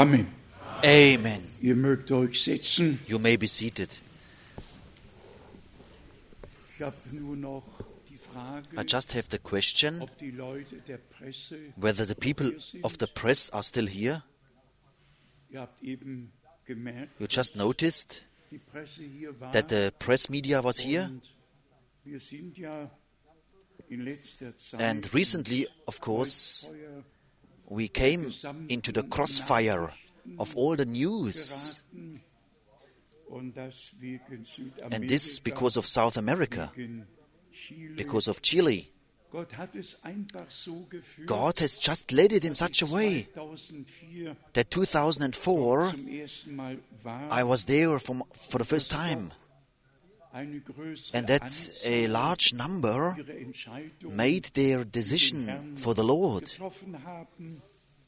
Amen. Amen. Ihr mögt euch setzen. You may be seated. Ich habe nur noch die Frage, I just have the question ob die Leute der Presse whether the people of the press are still here. Ihr habt eben gemerkt, You just noticed die Presse hier war. that the press media was here. Und wir sind ja in letzter Zeit And recently, of course, Feuer we came into the crossfire of all the news. geraten. Und das wegen And this Südamerika, because of South America, wegen Chile. because of Chile. Gott hat es einfach so geführt, God has just led it in such a way 2004 that 2004 zum ersten Mal war. I was there for the first time, Eine größere and that Anzahl a large number ihre Entscheidung made their decision for the Lord. getroffen haben.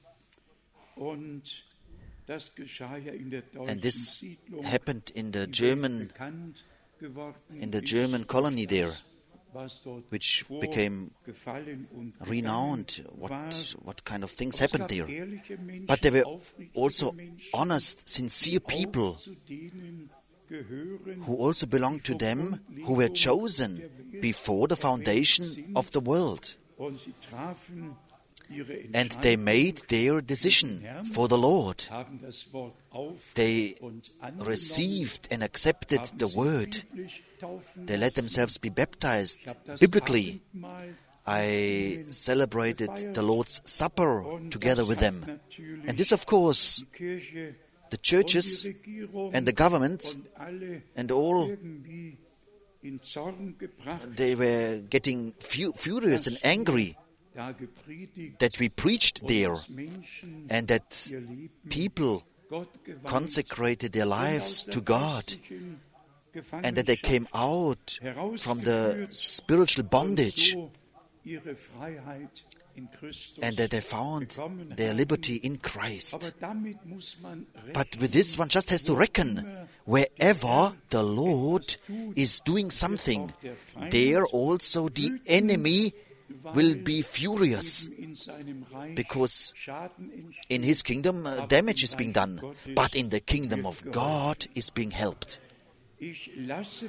Und das geschah ja in der deutschen And this Siedlung, happened in the die German bekannt geworden German ist, colony there, was dort which became vorgefallen und renowned. gegangen war. What kind of things Es happened gab there? ehrliche Menschen, But there were aufrichtige also Menschen, honest, sincere die people auch zu denen gehören, who also belonged to them, who were chosen before the foundation of the world. und sie trafen ihre And they Entscheidung, made their decision for the Lord. haben das Wort auf They und angenommen, received and accepted haben the sich word. biblisch taufen They let lassen. themselves be baptized Ich habe das biblically. Abendmahl I celebrated the Lord's Supper und together das with hat them. natürlich And this, of course, die Kirche the und churches die Regierung and the government und alle and all, irgendwie in Zorn gebracht, they were getting furious and angry da gepredigt that we preached und there dass Menschen and that ihr Leben people Gott gewandt consecrated their und lives aus der to God geistlichen and that they came Gefangenschaft out from the herausgeführt spiritual und bondage so ihre Freiheit in Christus and that they found bekommen their haben. liberty in Christ. Aber damit muss man But with this, one just has to reckon, wherever the Lord is doing something, there also the enemy will be furious, in seinem Reich because Schaden entsteht. in his kingdom damage is being done, but in the kingdom of God is being helped. Ich lasse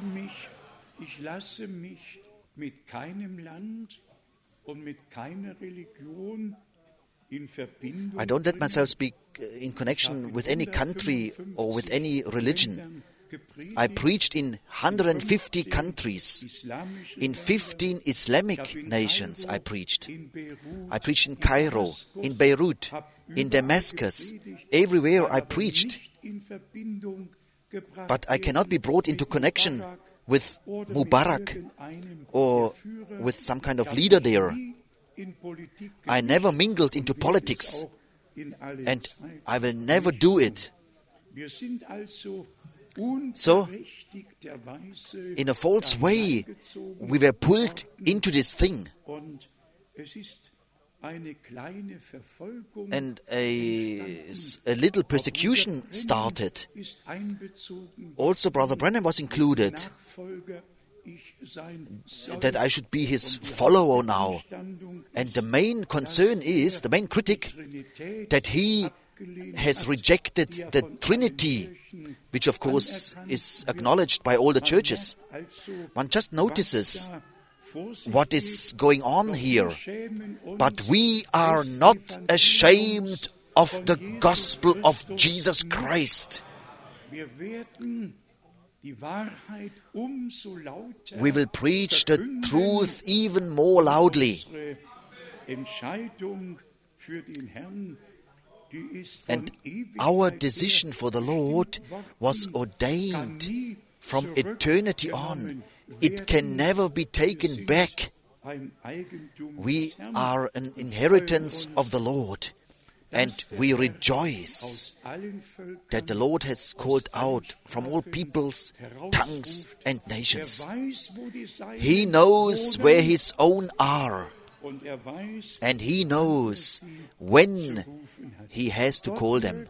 mich mit keinem Land und mit keiner Religion in Verbindung I don't let bringen. myself speak in connection with any country or with any religion. I preached in 150 countries. In 15 Islamic nations I preached. I preached in Cairo, in Beirut, in Damascus. Everywhere I preached. But I cannot be brought into connection with Mubarak or with some kind of leader there. I never mingled into politics, and I will never do it. So, in a false way, we were pulled into this thing, and a little persecution started. Also, Brother Branham was included, that I should be his follower now. And the main concern is, the main critic, that he has rejected the Trinity, which of course is acknowledged by all the churches. One just notices what is going on here. But we are not ashamed of the gospel of Jesus Christ. We will preach the truth even more loudly. And our decision for the Lord was ordained from eternity on. It can never be taken back. We are an inheritance of the Lord, and we rejoice that the Lord has called out from all peoples, tongues, and nations. He knows where His own are, and He knows when He has to call them.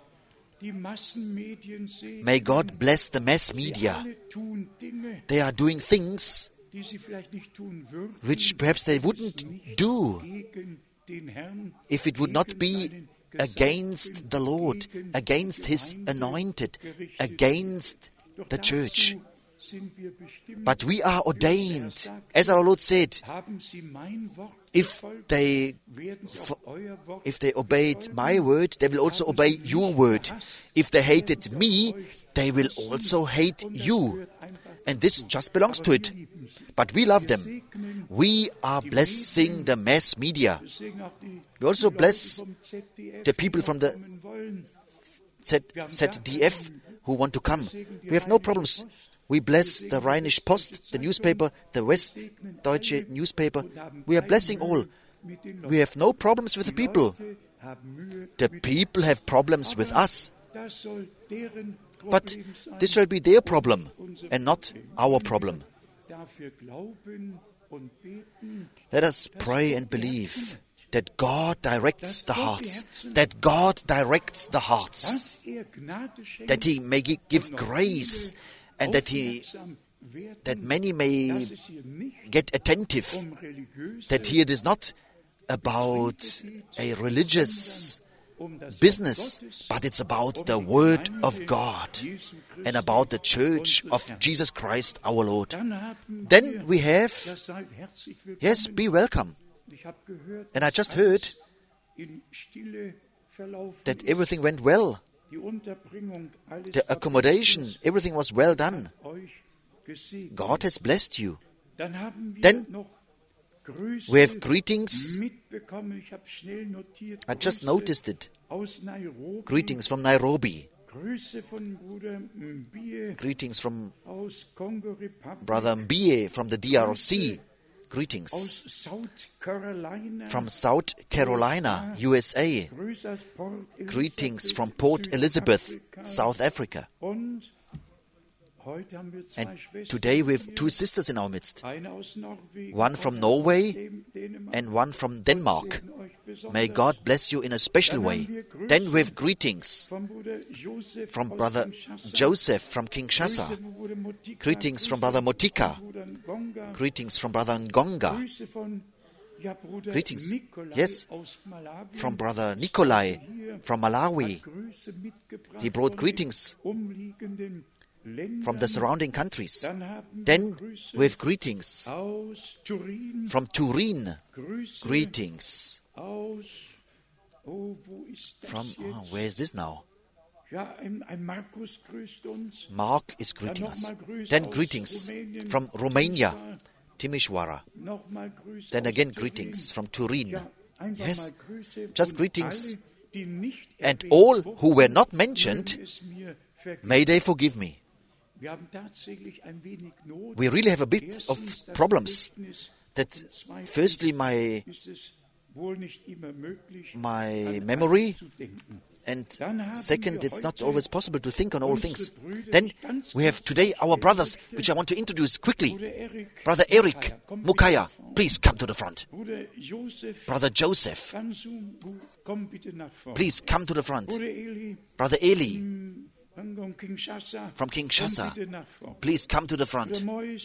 May God bless the mass media. They are doing things which perhaps they wouldn't do if it would not be against the Lord, against His anointed, against the church. But we are ordained, as our Lord said, if they obeyed my word, they will also obey your word. If they hated me, they will also hate you. And this just belongs to it. But we love them. We are blessing the mass media. We also bless the people from the ZDF who want to come. We have no problems. We bless the Rheinische Post, the newspaper, the Westdeutsche newspaper. We are blessing all. We have no problems with the people. The people have problems with us. But this shall be their problem and not our problem. Let us pray and believe that God directs the hearts, that God directs the hearts, that He may give grace, and that many may get attentive, that here it is not about a religious business, but it's about the Word of God and about the Church of Jesus Christ our Lord. Then we have, yes, be welcome. And I just heard that everything went well. The accommodation, everything was well done. God has blessed you. Then we have greetings. I just noticed it. Greetings from Nairobi. Greetings from Brother Mbie from the DRC. Greetings from South Carolina, USA. Greetings from Port Elizabeth, South Africa. And today we have two sisters in our midst. One from Norway and one from Denmark. May God bless you in a special way. Then we have greetings from Brother Joseph from Kinshasa. Greetings from Brother Motika. Greetings from Brother Ngonga. Greetings, yes, from Brother Nikolai from Malawi. He brought greetings from the surrounding countries. Then we have greetings from Turin. Greetings from, where is this now? Mark is greeting us. Then greetings from Romania, Timișoara. Then again greetings from Turin. Yes, just greetings. And all who were not mentioned, may they forgive me. We really have a bit of problems. That firstly my memory, and second, it's not always possible to think on all things. Then we have today our brothers, which I want to introduce quickly. Brother Eric Mukaya, please come to the front. Brother Joseph, please come to the front. Brother Eli from Kinshasa, please come to the front.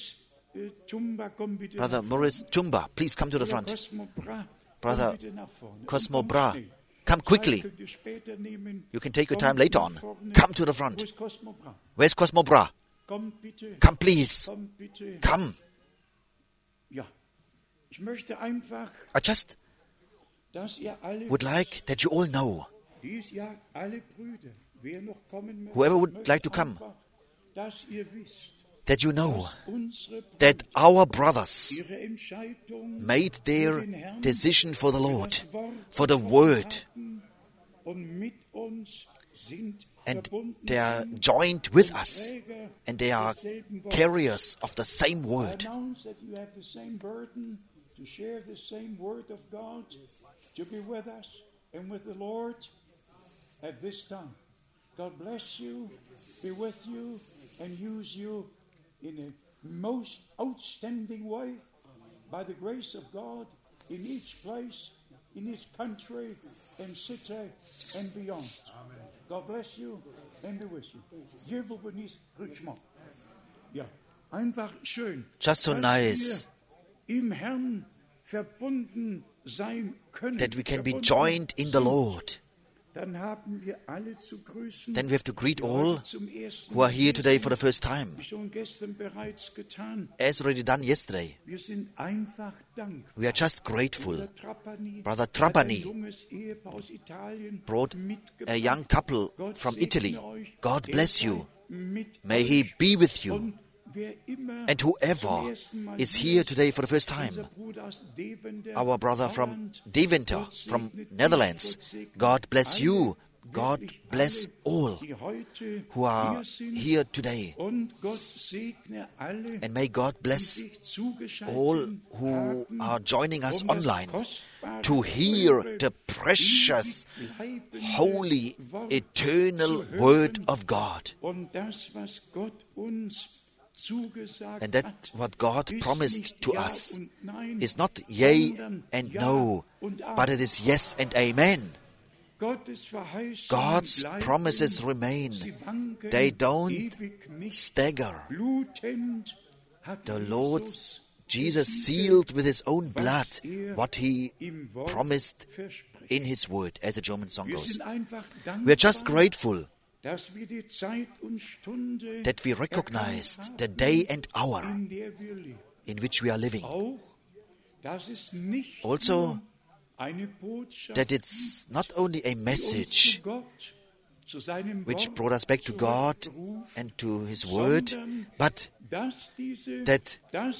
Brother Maurice Tumba, please come to the front. Brother Cosmo Bra, come quickly. You can take your time later on. Come to the front. Where's Cosmo Bra? Come, please. Come. I just would like that you all know, whoever would like to come, that you know that our brothers made their decision for the Lord, for the Word, and they are joined with us, and they are carriers of the same Word. To share the same Word of God, to be with us and with the Lord at this time. God bless you, be with you, and use you in a most outstanding way by the grace of God in each place, in each country and city and beyond. God bless you and be with you. Ja, einfach schön. Just so nice that we can be joined in the Lord. dann haben wir alle zu grüßen, then we have to greet die all heute zum ersten who are here Mal today sind. for the first time, Schon gestern bereits getan. as already done yesterday. Wir sind einfach dankbar. We are just grateful. Bruder Trapani Brother hat Trapani ein junges Ehepaar aus Italien brought mitgebracht. a young couple Gott from segne Italy. euch. God Er bless sei you. mit May euch. He be with you. Und wer immer And whoever zum ersten Mal is hier here ist, today for the first unser time, Bruder aus Deventer, our brother from Holland, Deventer, Gott from segne dich, Netherlands, Gott segne God bless alle, you. God wirklich bless alle, all die heute who are hier sind. here today. Und Gott segne alle, And may God die bless sich zugeschaltet all who haben, are joining us um das online kostbare, to hear teure, the precious, ewig bleibende holy, Wort eternal zu hören. Word of God. Und das, was Gott uns zugesagt And that hat, what God ist promised nicht to Ja us und Nein, is not yea sondern and Ja no, und Amen. but it is yes and amen. Gottes Verheißungen God's bleiben, promises remain. sie wanken They don't ewig nicht. stagger. Blutend hat The Jesus Lord Jesus sealed with His own blood what He im Wort promised verspricht. in His word, as the German song Wir goes. sind einfach We are just dankbar, grateful dass wir die Zeit und Stunde that we recognized the day and hour in der wir leben. in which we are living. Auch, dass es nicht Also, nur eine Botschaft that it's not only a die uns message zu Gott, zu seinem which Wort brought us back to God zurückberuft, and to His word, sondern but dass diese that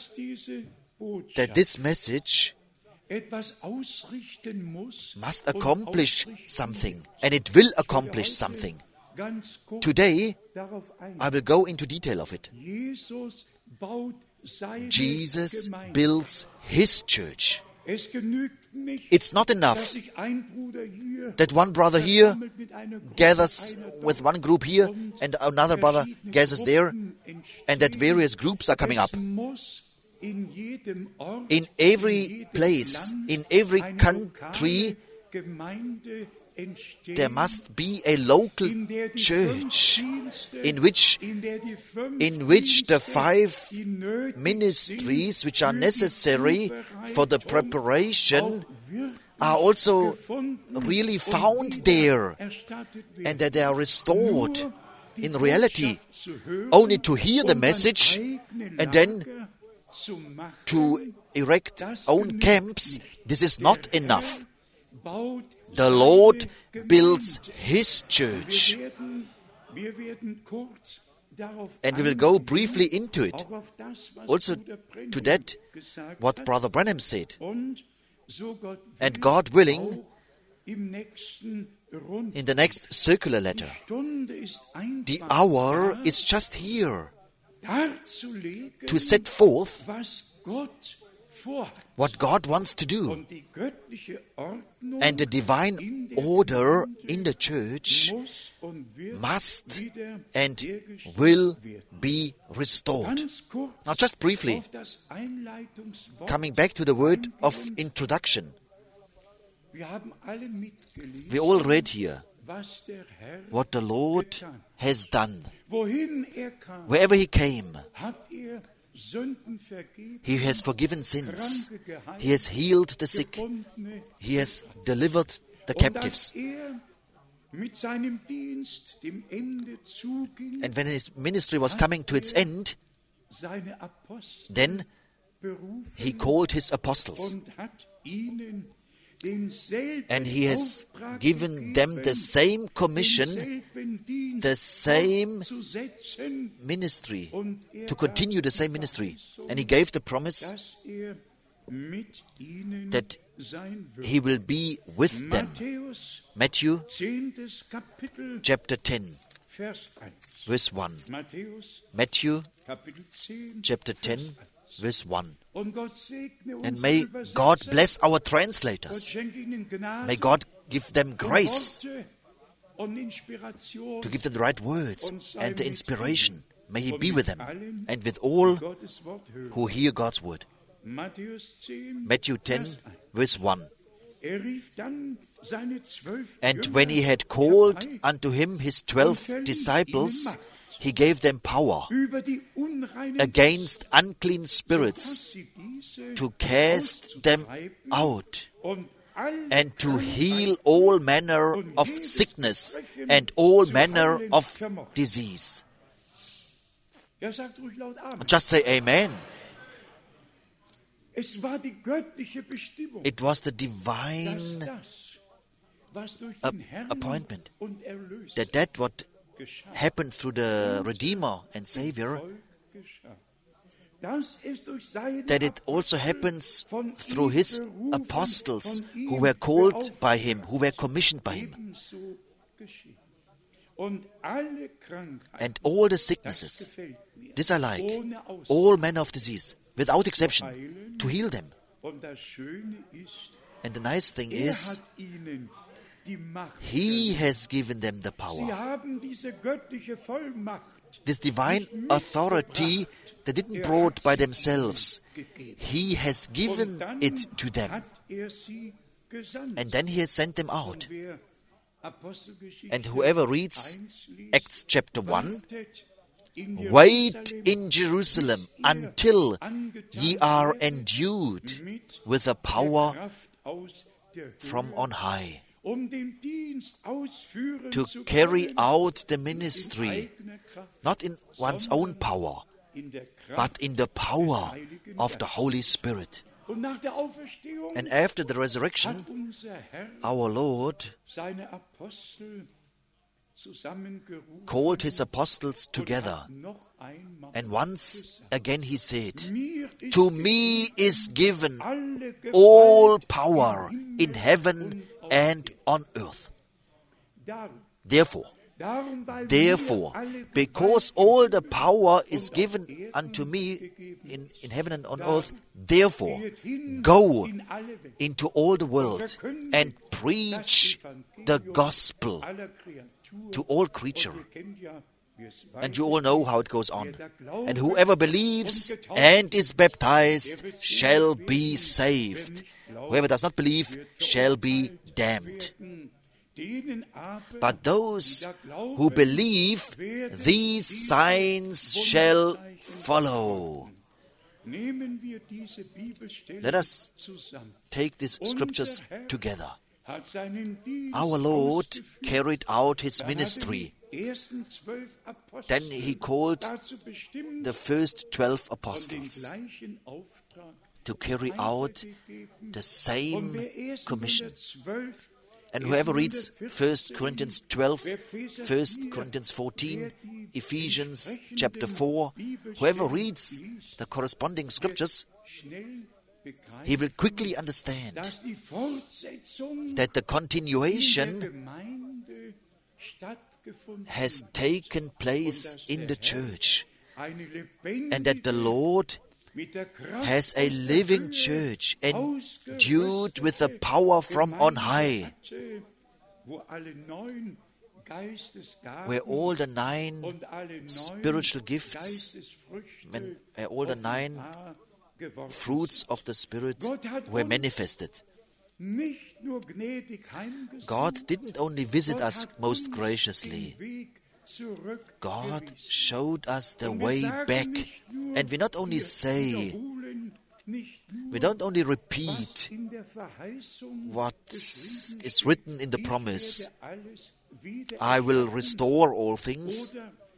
Botschaft this message etwas ausrichten muss must und accomplish ausrichten something, wird. and it will Ich werde accomplish heute something. ganz kurz Today, darauf eingehen. I will go into detail of it. Jesus baut seine Jesus Gemeinde. builds His church. Es genügt nicht, It's not dass enough sich ein Bruder hier that one brother here versammelt mit einer Gruppe, gathers einer with dort one group here und and another brother verschiedene gathers there, Gruppen entstehen. and that various groups are coming up. Es muss in jedem Ort, In in every jedem place, Land in every eine country, lokale Gemeinde entstehen, there must be a local in der die church fünf Dienste, in which in der die fünf the Dienste, 5 die nötig ministries sind which are für die necessary for the Zubereitung, preparation auch wirklich are also gefunden really und found there, wiedererstattet werden. and that they are restored Nur die in reality, Botschaft zu hören only to hear the und message dann eigene and then Lager zu machen, to erect das own genügt camps. nicht. This is Der not Herr enough. baut The seine Lord Gemeinde. builds His church. Wir werden kurz darauf And we will go eingehen, briefly into it. auch auf das, was Also Bruder Brennan to that, gesagt what hat. Brother Branham said. Und so Gott And will, God willing, auch im nächsten Rund. in the next circular letter, Stunde ist the einfach hour da, is just here darzulegen, to set forth was Gott vorhat. what God wants to do. Und die göttliche Ordnung And the divine in der order Gemeinde in the church muss und wird must wieder and hergestellt will werden. be restored. Ganz kurz Now, just briefly, auf das Einleitungswort. coming back to the word of introduction, Wir haben alle mitgelesen, we all read here was der Herr what the Lord getan. has done. Wohin kam, Wherever He came, hat Sünden vergeben, He has forgiven sins. Kranke geheilt, He has healed the sick. Gebundene. He has delivered the Und captives. als mit seinem Dienst dem Ende zuging, And when His ministry was coming to its end, seine Apostel then berufen He called His apostles. und hat ihnen denselben And He has Auftrag given them the gegeben, same commission, denselben Dienst the same fortzusetzen. ministry, Und to continue the same ministry. And He gave the promise dass mit ihnen that sein wird. He will be with them. Matthäus, Matthew 10. Kapitel, chapter 10, Vers 1. verse 1. Matthäus, Matthew Kapitel 10, chapter Vers 10, verse 1. Und Gott segne And unsere may Übersetzer. God bless our Gott translators. schenke ihnen Gnade May God give them und grace Worte und Inspiration to give them the right words and the inspiration. May He be with them and with die all Gottes Wort hören. who hear God's word. Matthäus 10, Matthew 10, Vers 1. verse 1. Rief dann seine 12 And Jünger when He had called herbei, unto Him His 12 disciples, He gave them power über die unreinen against unclean spirits dass sie diese to cast them auszutreiben out. und and to heal all manner of sickness and all manner of disease. Just say Amen. It was the divine appointment that what happened through the Redeemer and Savior, that it also happens through His apostles who were called by Him, who were commissioned by Him. And all the sicknesses, this I like, all manner of disease, without exception, to heal them. And the nice thing is, He has given them the power. This divine authority they didn't brought by themselves. He has given it to them. And then He has sent them out. And whoever reads Acts chapter 1, wait in Jerusalem until ye are endued with the power from on high, to carry out the ministry, not in one's own power, but in the power of the Holy Spirit. And after the resurrection, our Lord called His apostles together. And once again He said, to me is given all power in heaven and on earth. Therefore, because all the power is given unto me in heaven and on earth, therefore, go into all the world and preach the gospel to all creatures. And you all know how it goes on. And whoever believes and is baptized shall be saved. Whoever does not believe shall be damned. But those who believe, these signs shall follow. Let us take these scriptures together. Our Lord carried out His ministry. Then He called the first 12 apostles to carry out the same commission. And whoever reads 1 Corinthians 12, 1 Corinthians 14, Ephesians chapter 4, whoever reads the corresponding scriptures, he will quickly understand that the continuation has taken place in the church, and that the Lord has a living church endued with the power from on high, where all the 9 spiritual gifts, when all the 9 fruits of the Spirit were manifested. God didn't only visit us most graciously. God showed us the way back. And we not only say, we don't only repeat what is written in the promise, I will restore all things.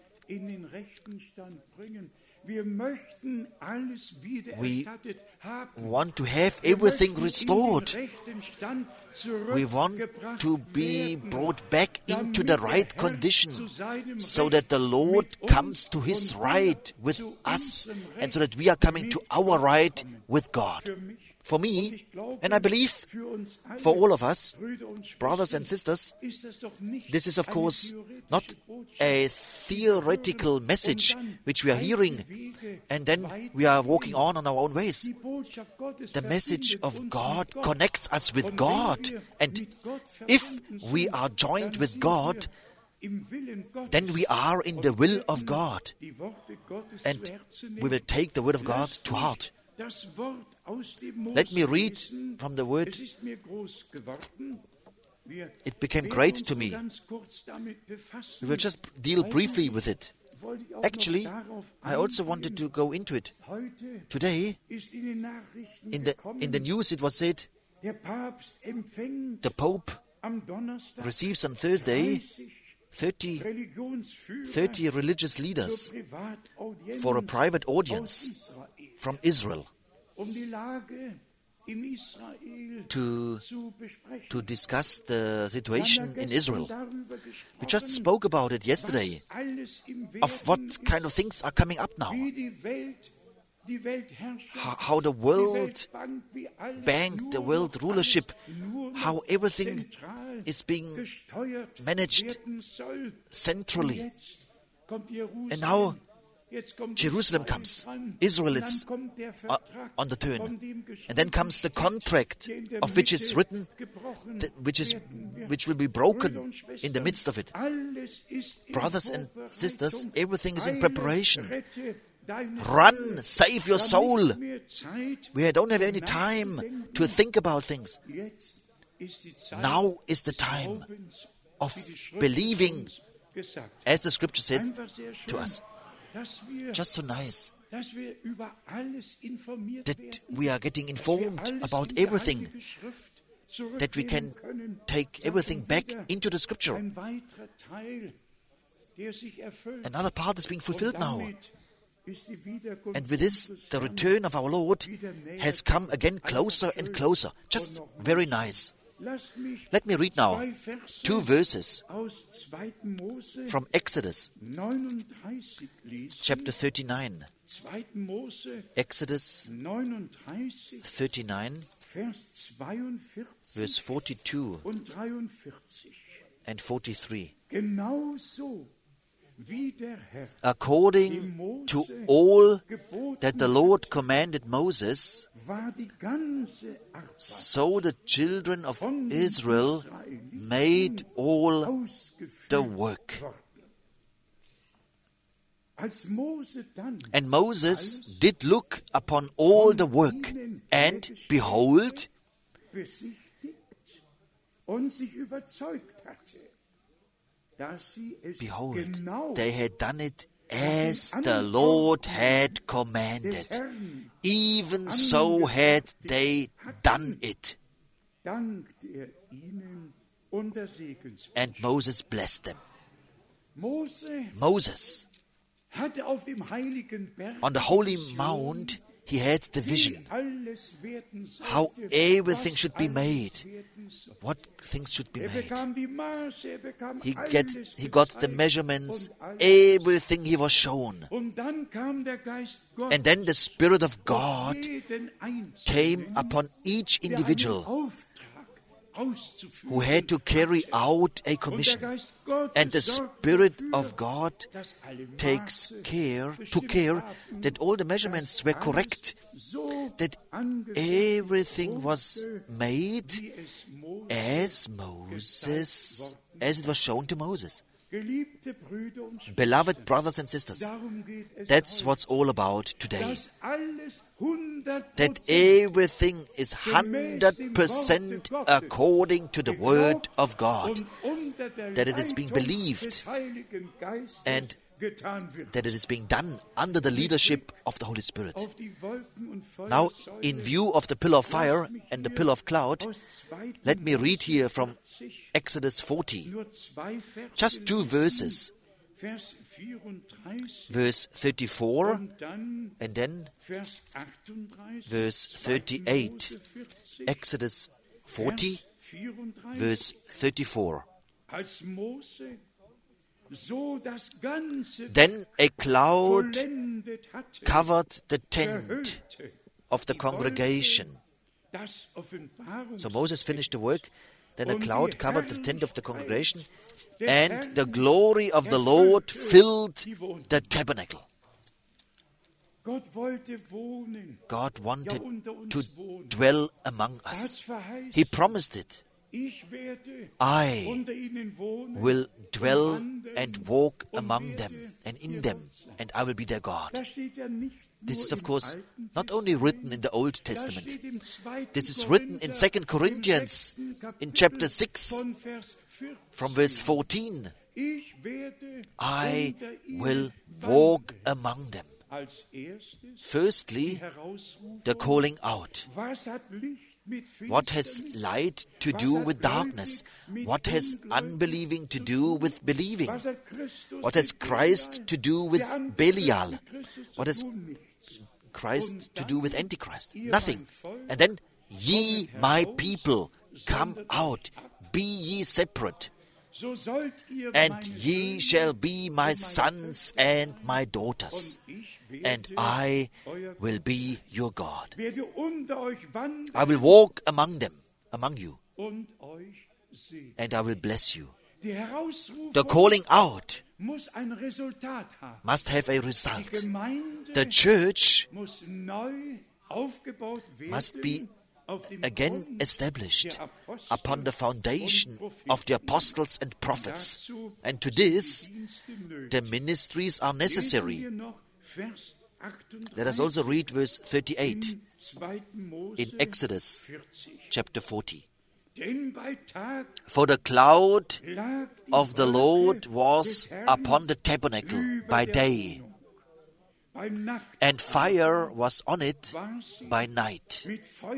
We want to have everything restored. We want to be brought back into the right condition, so that the Lord comes to His right with us, and so that we are coming to our right with God. For me, and I believe for all of us, brothers and sisters, this is of course not a theoretical message which we are hearing and then we are walking on our own ways. The message of God connects us with God, and if we are joined with God, then we are in the will of God, and we will take the word of God to heart. Let me read from the word. It became great to me. We will just deal briefly with it. Actually, I also wanted to go into it. Today, in the news it was said, The Pope receives on Thursday 30 religious leaders for a private audience from Israel to discuss the situation in Israel. We just spoke about it yesterday, of what kind of things are coming up now. How the World Bank, the world rulership, how everything is being managed centrally. And now Jerusalem comes. Israel is on the turn. And then comes the contract of which it's written, which will be broken in the midst of it. Brothers and sisters, everything is in preparation. Run, save your soul. We don't have any time to think about things. Now is the time of believing, as the Scripture said to us. Just so nice that we are getting informed about everything, that we can take everything back into the Scripture. Another part is being fulfilled now. And with this, the return of our Lord has come again closer and closer. Just very nice. Let me read now 2 verses from Exodus, chapter 39. Exodus 39, verse 42 and 43. According to all that the Lord commanded Moses, so the children of Israel made all the work. And Moses did look upon all the work, and behold, they had done it as the Lord had commanded. Even so had they done it. And Moses blessed them. Moses, on the holy mount, he had the vision, how everything should be made, what things should be made. He got the measurements, everything he was shown. And then the Spirit of God came upon each individual who had to carry out a commission. And the Spirit of God took care that all the measurements were correct, that everything was made as it was shown to Moses. Beloved brothers and sisters, that's what's all about today. That everything is 100% according to the Word of God. That it is being believed and that it is being done under the leadership of the Holy Spirit. Now, in view of the pillar of fire and the pillar of cloud, let me read here from Exodus 40. Just 2 verses. Verse 34 and then verse 38. Exodus 40, verse 34. Then a cloud covered the tent of the congregation. So Moses finished the work. Then a cloud covered the tent of the congregation, and the glory of the Lord filled the tabernacle. God wanted to dwell among us. He promised it. I will dwell and walk among them and in them, and I will be their God. This is, of course, not only written in the Old Testament. This is written in 2 Corinthians, in chapter 6, from verse 14. I will walk among them. Firstly, the calling out. What has light to do with darkness? What has unbelieving to do with believing? What has Christ to do with Belial? What has Christ to do with Antichrist? Nothing. And then, ye my people, come out, be ye separate, and ye shall be my sons and my daughters, and I will be your God. I will walk among them, among you, and I will bless you. The calling out must have a result. The church must be again established upon the foundation of the apostles and prophets. And to this, the ministries are necessary. Let us also read verse 38 in Exodus chapter 40. For the cloud of the Lord was upon the tabernacle by day, and fire was on it by night,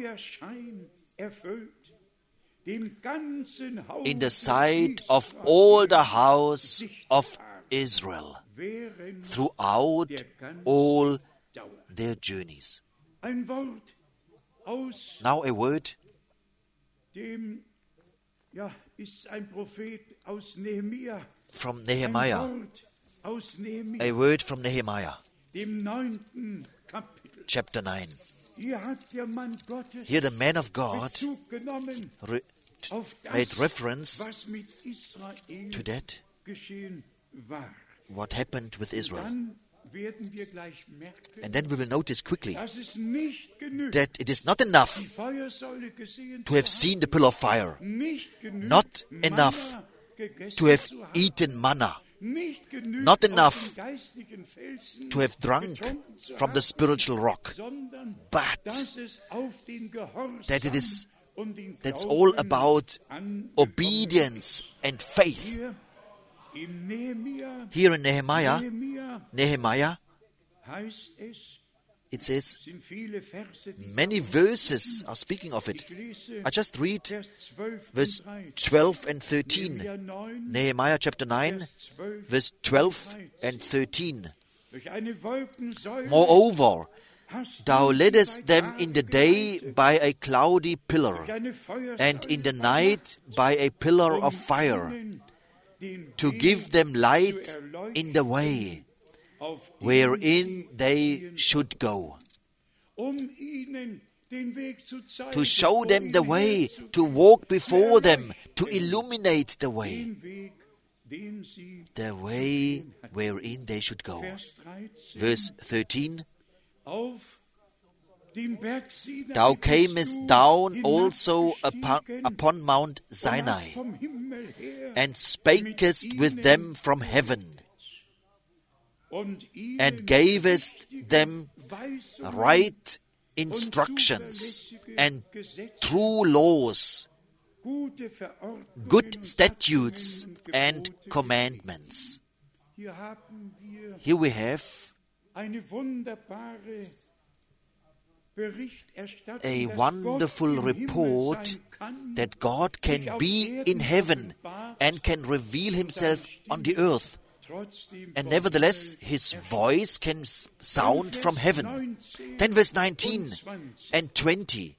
in the sight of all the house of Israel, throughout all their journeys. Now a word from Nehemiah. A word from Nehemiah, chapter 9. Here the man of God made reference to that, what happened with Israel. And then we will notice quickly that it is not enough to have seen the pillar of fire, not enough to have eaten manna, not enough to have drunk from the spiritual rock, but that's all about obedience and faith. Here in Nehemiah, it says, many verses are speaking of it. I just read verse 12 and 13. Nehemiah chapter 9, verse 12 and 13. Moreover, thou leddest them in the day by a cloudy pillar, and in the night by a pillar of fire, to give them light in the way wherein they should go, to show them the way, to walk before them, to illuminate the way wherein they should go. Verse 13, thou camest down also upon Mount Sinai, and spakest with them from heaven, and gavest them right instructions and true laws, good statutes and commandments. Here we have a wonderful report that God can be in heaven and can reveal himself on the earth. And nevertheless, his voice can sound from heaven. Then verse 19 and 20.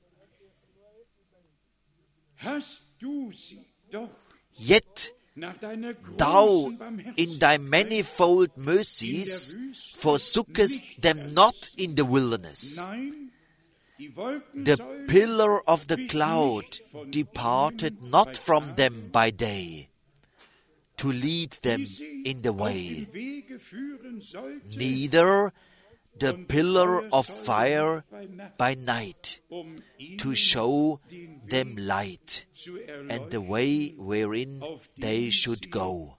Yet thou in thy manifold mercies forsookest them not in the wilderness. The pillar of the cloud departed not from them by day, to lead them in the way, neither the pillar of fire by night, to show them light and the way wherein they should go.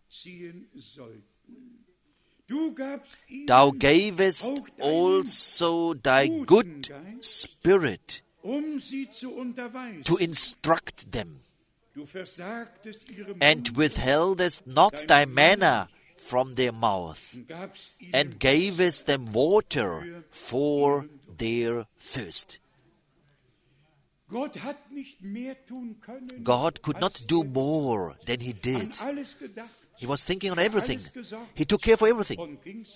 Thou gavest also thy good spirit to instruct them, and withheldest not thy manna from their mouth, and gavest them water for their thirst. God could not do more than He did. He was thinking on everything. He took care for everything.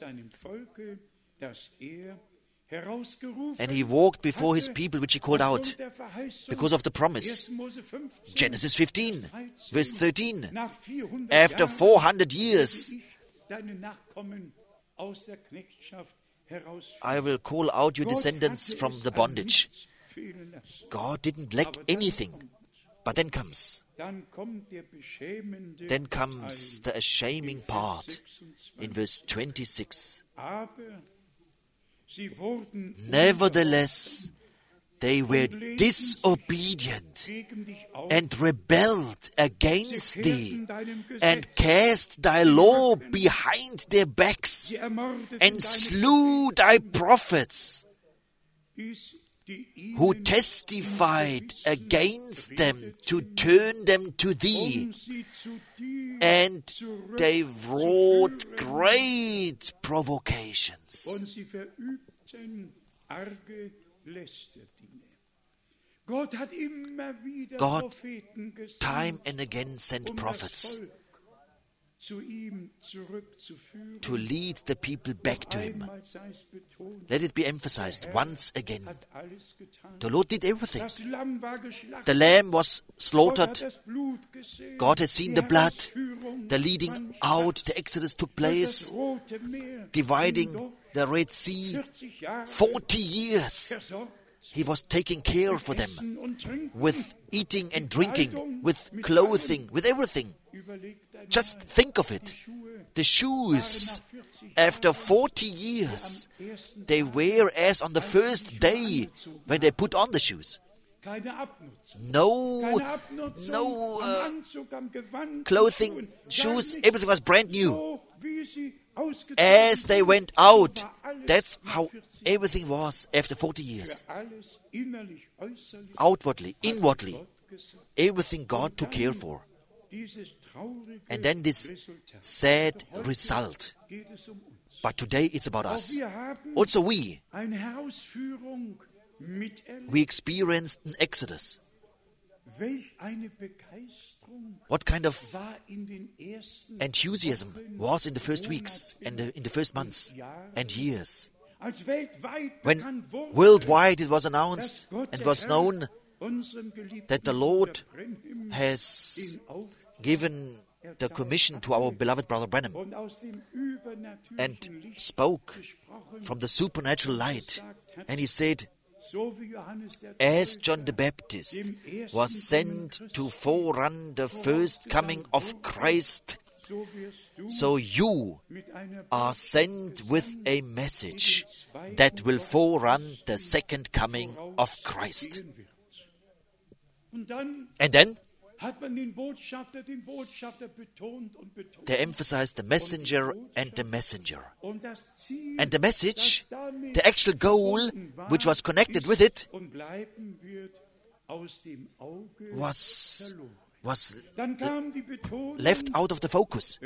And He walked before His people, which He called out, because of the promise. Genesis 15, verse 13. After 400 years, I will call out your descendants from the bondage. God didn't lack anything. But then comes the shaming part in verse 26. Nevertheless, they were disobedient and rebelled against thee, and cast thy law behind their backs, and slew thy prophets, who testified against them to turn them to thee, and they wrought great provocations. God time and again sent prophets to lead the people back to Him. Let it be emphasized once again. The Lord did everything. The lamb was slaughtered. God has seen the blood. The leading out, the Exodus took place, dividing the Red Sea. 40 years He was taking care for them, with eating and drinking, with clothing, with everything. Just think of it. The shoes, after 40 years, they wear as on the first day when they put on the shoes. No clothing, shoes, everything was brand new. As they went out, that's how everything was after 40 years. Outwardly, inwardly, everything God took care for. And then this sad result. But today it's about us. Also we experienced an exodus. What kind of enthusiasm was in the first weeks and in the first months and years? When worldwide it was announced and was known that the Lord has given the commission to our beloved Brother Branham and spoke from the supernatural light. And he said, as John the Baptist was sent to forerun the first coming of Christ, so you are sent with a message that will forerun the second coming of Christ. And then they emphasized the messenger and the messenger. And the message, the actual goal which was connected with it, was left out of the focus.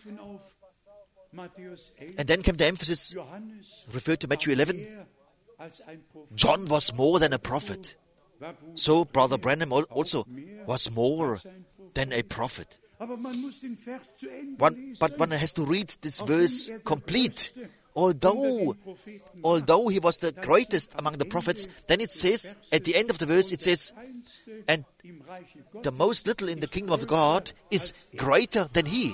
And then came the emphasis referred to Matthew 11. John was more than a prophet. So Brother Branham also was more than a prophet. But one has to read this verse complete. Although he was the greatest among the prophets, then it says, at the end of the verse, it says, and the most little in the kingdom of God is greater than he.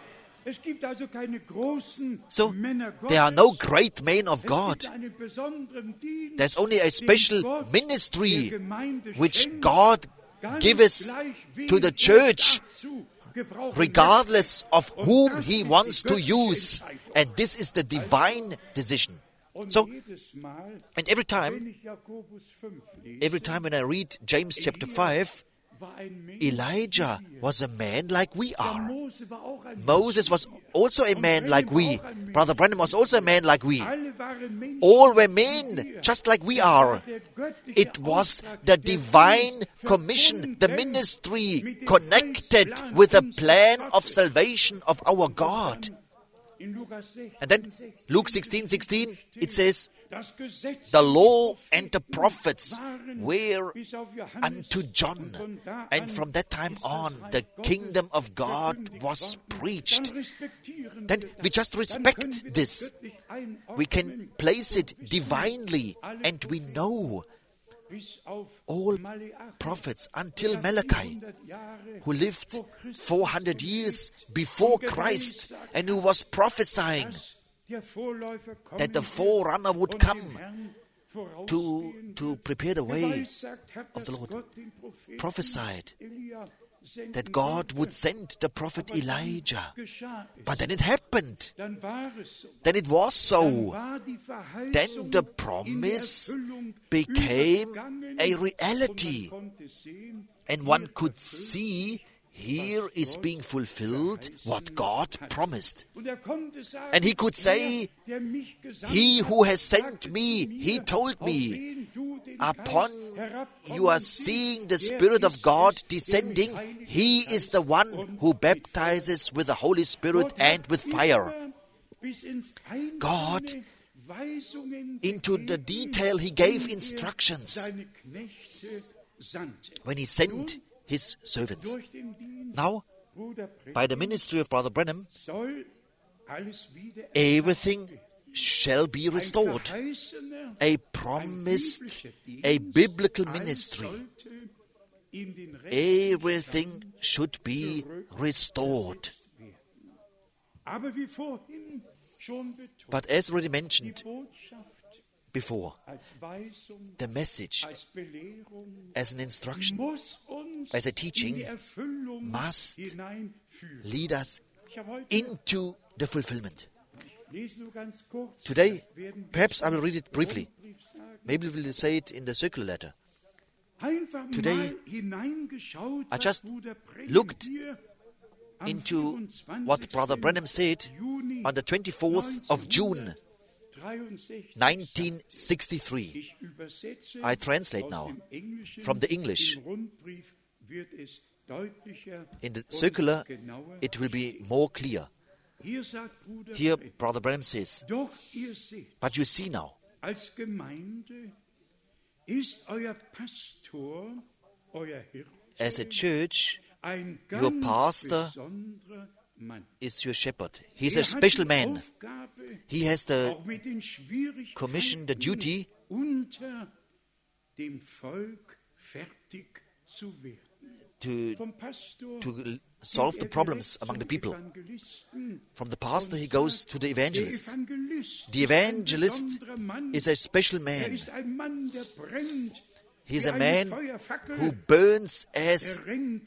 So, there are no great men of God. There's only a special ministry which God gives to the church, regardless of whom He wants to use. And this is the divine decision. So, and every time when I read James chapter 5, Elijah was a man like we are. Moses was also a man like we. Brother Branham was also a man like we. All were men, just like we are. It was the divine commission, the ministry connected with the plan of salvation of our God. And then Luke 16:16, it says, the law and the prophets were unto John. And from that time on, the kingdom of God was preached. Then we just respect this. We can place it divinely, and we know all prophets until Malachi, who lived 400 years before Christ and who was prophesying that the forerunner would come to prepare the way of the Lord, prophesied that God would send the prophet Elijah. But then it happened. Then it was so. Then the promise became a reality. And one could see, here is being fulfilled what God promised. And he could say, he who has sent me, he told me, upon you are seeing the Spirit of God descending, he is the one who baptizes with the Holy Spirit and with fire. God, into the detail, he gave instructions when he sent his servants. Now, by the ministry of Brother Branham, everything shall be restored. A promised, a biblical ministry. Everything should be restored. But as already mentioned before, the message as an instruction, as a teaching, must lead us into the fulfillment. Today, perhaps I will read it briefly. Maybe we will say it in the circular letter. Today, I just looked into what Brother Branham said on the 24th of June, 1963. I translate now from the English. In the circular, it will be more clear. Here, Brother Branham says, but you see now, as a church, your pastor is your shepherd. He's a special man. He has the commission, the duty to solve the problems among the people. From the pastor, he goes to the evangelist. The evangelist is a special man. He is a man who burns as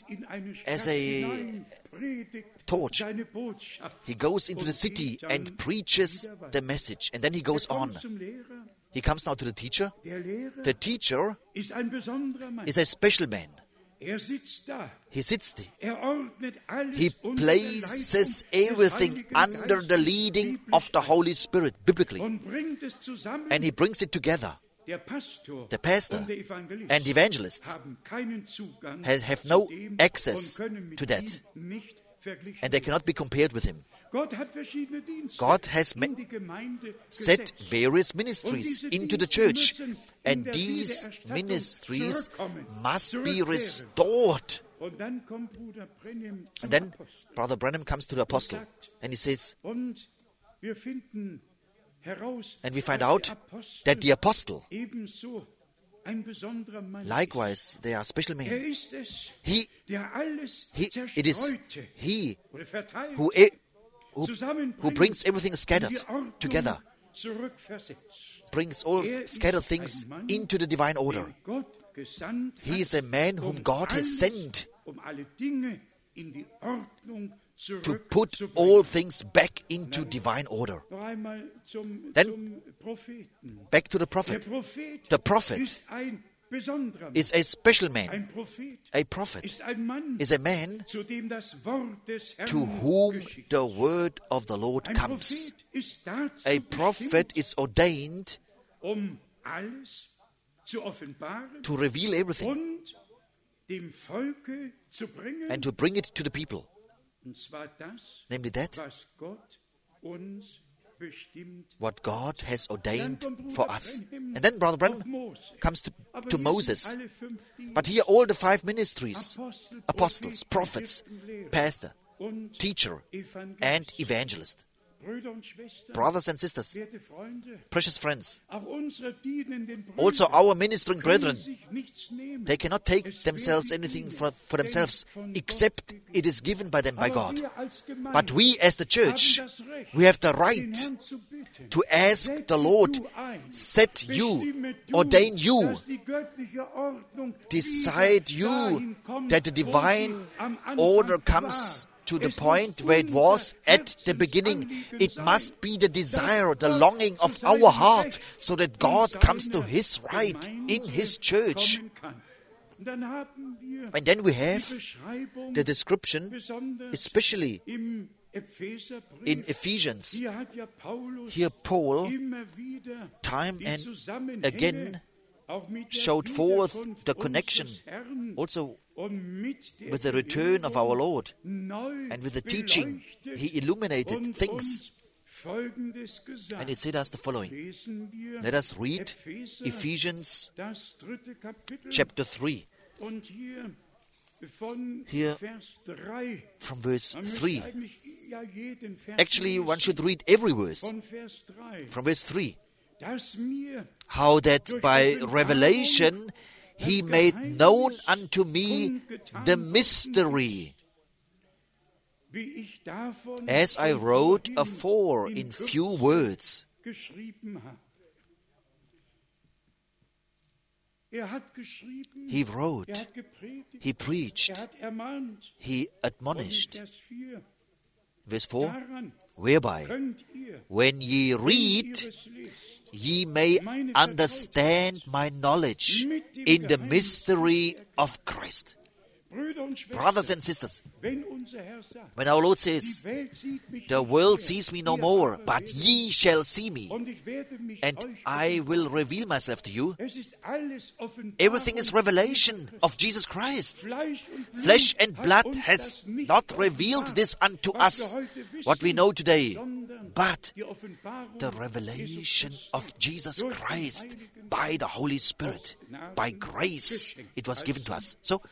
a torch. He goes into the city and preaches the message, and then he goes on. He comes now to the teacher. The teacher is a special man. He sits there. He places everything under the leading of the Holy Spirit, biblically. And he brings it together. The pastor and the evangelist have no access to that. And they cannot be compared with him. God has set various ministries into the church, and these ministries must be restored. And then Brother Branham comes to the apostle, and he says, and we find out that the apostle, likewise, they are special men. It is he who brings everything scattered together, brings all scattered things into the divine order. He is a man whom God has sent to put all things back into divine order. Then, back to the prophet. The prophet is a special man. A prophet is a man to whom the word of the Lord comes. A prophet is ordained to reveal everything and to bring it to the people. Namely that what God has ordained for us. And then Brother Branham comes to Moses. But here all the 5 ministries, apostles, prophets, pastor, teacher, and evangelist. Brothers and sisters, precious friends, also our ministering brethren, they cannot take themselves anything for themselves, except it is given by them by God. But we as the church, we have the right to ask the Lord, set you, ordain you, decide you that the divine order comes to the point where it was at the beginning. It must be the desire, the longing of our heart, so that God comes to His right in His church. And then we have the description, especially in Ephesians. Here Paul, time and again, showed forth the connection also with the return of our Lord, and with the teaching he illuminated things. And he said us the following. Let us read Ephesians chapter 3. Here from verse 3. Actually, one should read every verse. From verse 3. How that by revelation He made known unto me the mystery, as I wrote afore in few words. He wrote, he preached, he admonished. Verse 4, whereby, when ye read, ye may understand my knowledge in the mystery of Christ. Brothers and sisters, when our Lord says, the world sees me no more, but ye shall see me, and I will reveal myself to you, everything is revelation of Jesus Christ. Flesh and blood has not revealed this unto us, what we know today, but the revelation of Jesus Christ by the Holy Spirit, by grace, it was given to us. So,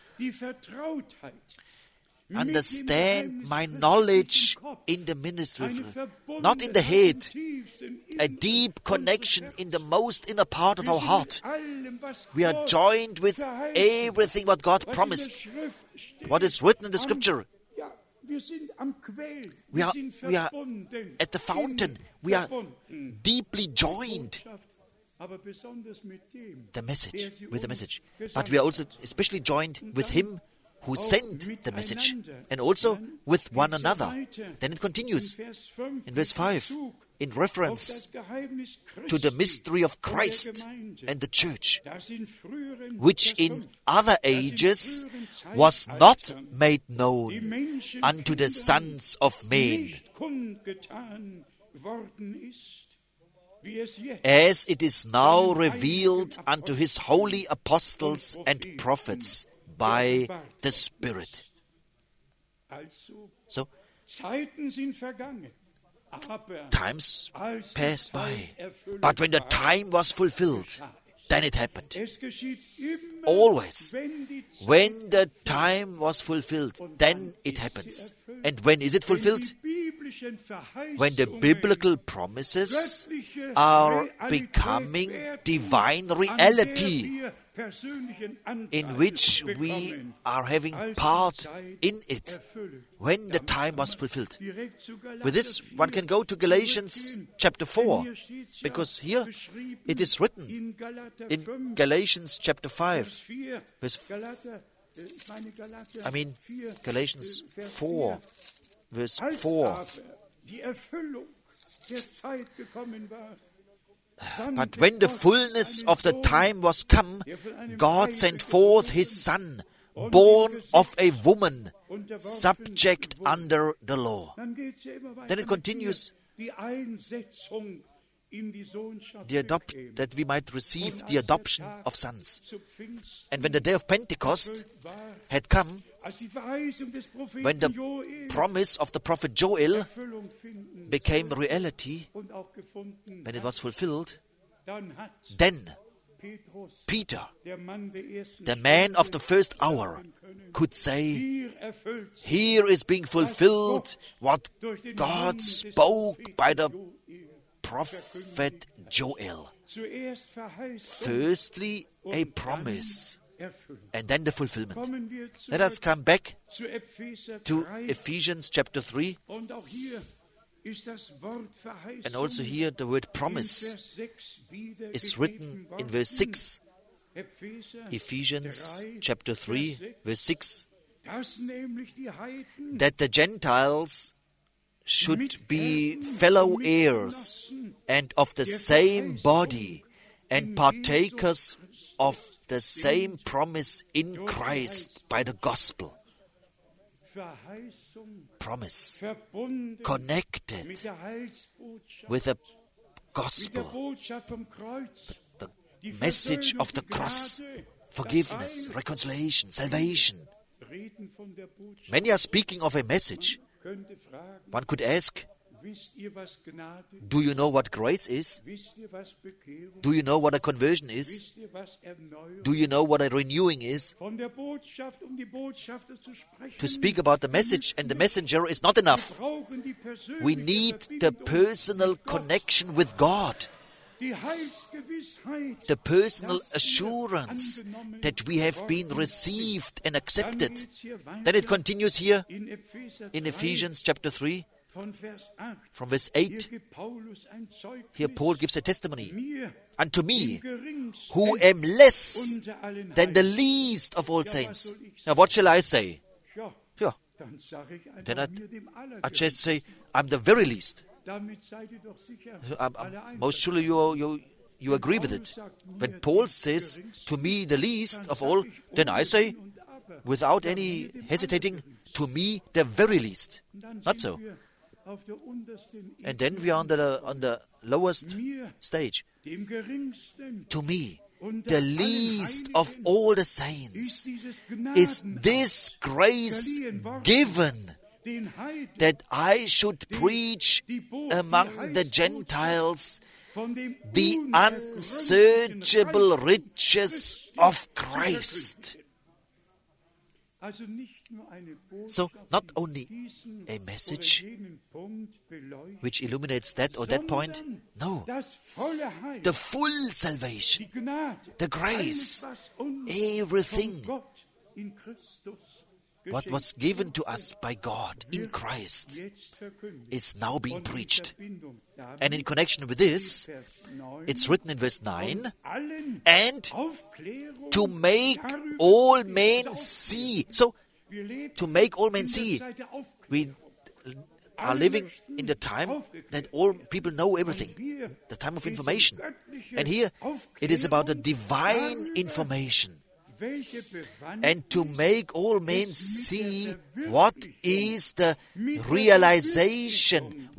understand my knowledge in the ministry, not in the head, a deep connection in the most inner part of our heart. We are joined with everything what God promised, what is written in the Scripture. We are at the fountain. We are deeply joined the message. But we are also especially joined with Him who sent the message, and also with one another. Then it continues in verse 5, in reference to the mystery of Christ and the church, which in other ages was not made known unto the sons of men, as it is now revealed unto His holy apostles and prophets by the Spirit. So, times passed by, but when the time was fulfilled, then it happened. Always, when the time was fulfilled, then it happens. And when is it fulfilled? When the biblical promises are becoming divine reality, in which we are having part in it, when the time was fulfilled. With this, one can go to Galatians chapter 4, because here it is written in Galatians chapter 5, Galatians 4, verse 4. But when the fullness of the time was come, God sent forth His Son, born of a woman, subject under the law. Then it continues, that we might receive the adoption of sons. And when the day of Pentecost had come, when the promise of the prophet Joel became reality, when it was fulfilled, then Peter, the man of the first hour, could say, "Here is being fulfilled what God spoke by the prophet Joel." Firstly, a promise, and then the fulfillment. Let us come back to Ephesians chapter 3. And also here the word promise is written in verse 6. Ephesians chapter 3, verse 6. That the Gentiles should be fellow heirs and of the same body and partakers of the same promise in Christ by the gospel. Promise connected with the gospel, the message of the cross, forgiveness, reconciliation, salvation. Many are speaking of a message. One could ask, do you know what grace is? Do you know what a conversion is? Do you know what a renewing is? To speak about the message and the messenger is not enough. We need the personal connection with God. The personal assurance that we have been received and accepted. Then it continues here in Ephesians chapter 3. From verse 8, here Paul gives a testimony. Unto me, who am less than the least of all saints. Now what shall I say? Yeah. Then I just say, I'm the very least. Most surely you agree with it. When Paul says, to me the least of all, then I say, without any hesitating, to me the very least. Not so. And then we are on the lowest stage. To me, the least of all the saints, is this grace given that I should preach among the Gentiles the unsearchable riches of Christ. So, not only a message which illuminates that or that point, no, the full salvation, the grace, everything, what was given to us by God in Christ is now being preached. And in connection with this, it's written in verse 9, and to make all men see. So, to make all men see, we are living in the time that all people know everything, the time of information. And here, it is about the divine information. And to make all men see what is the realization,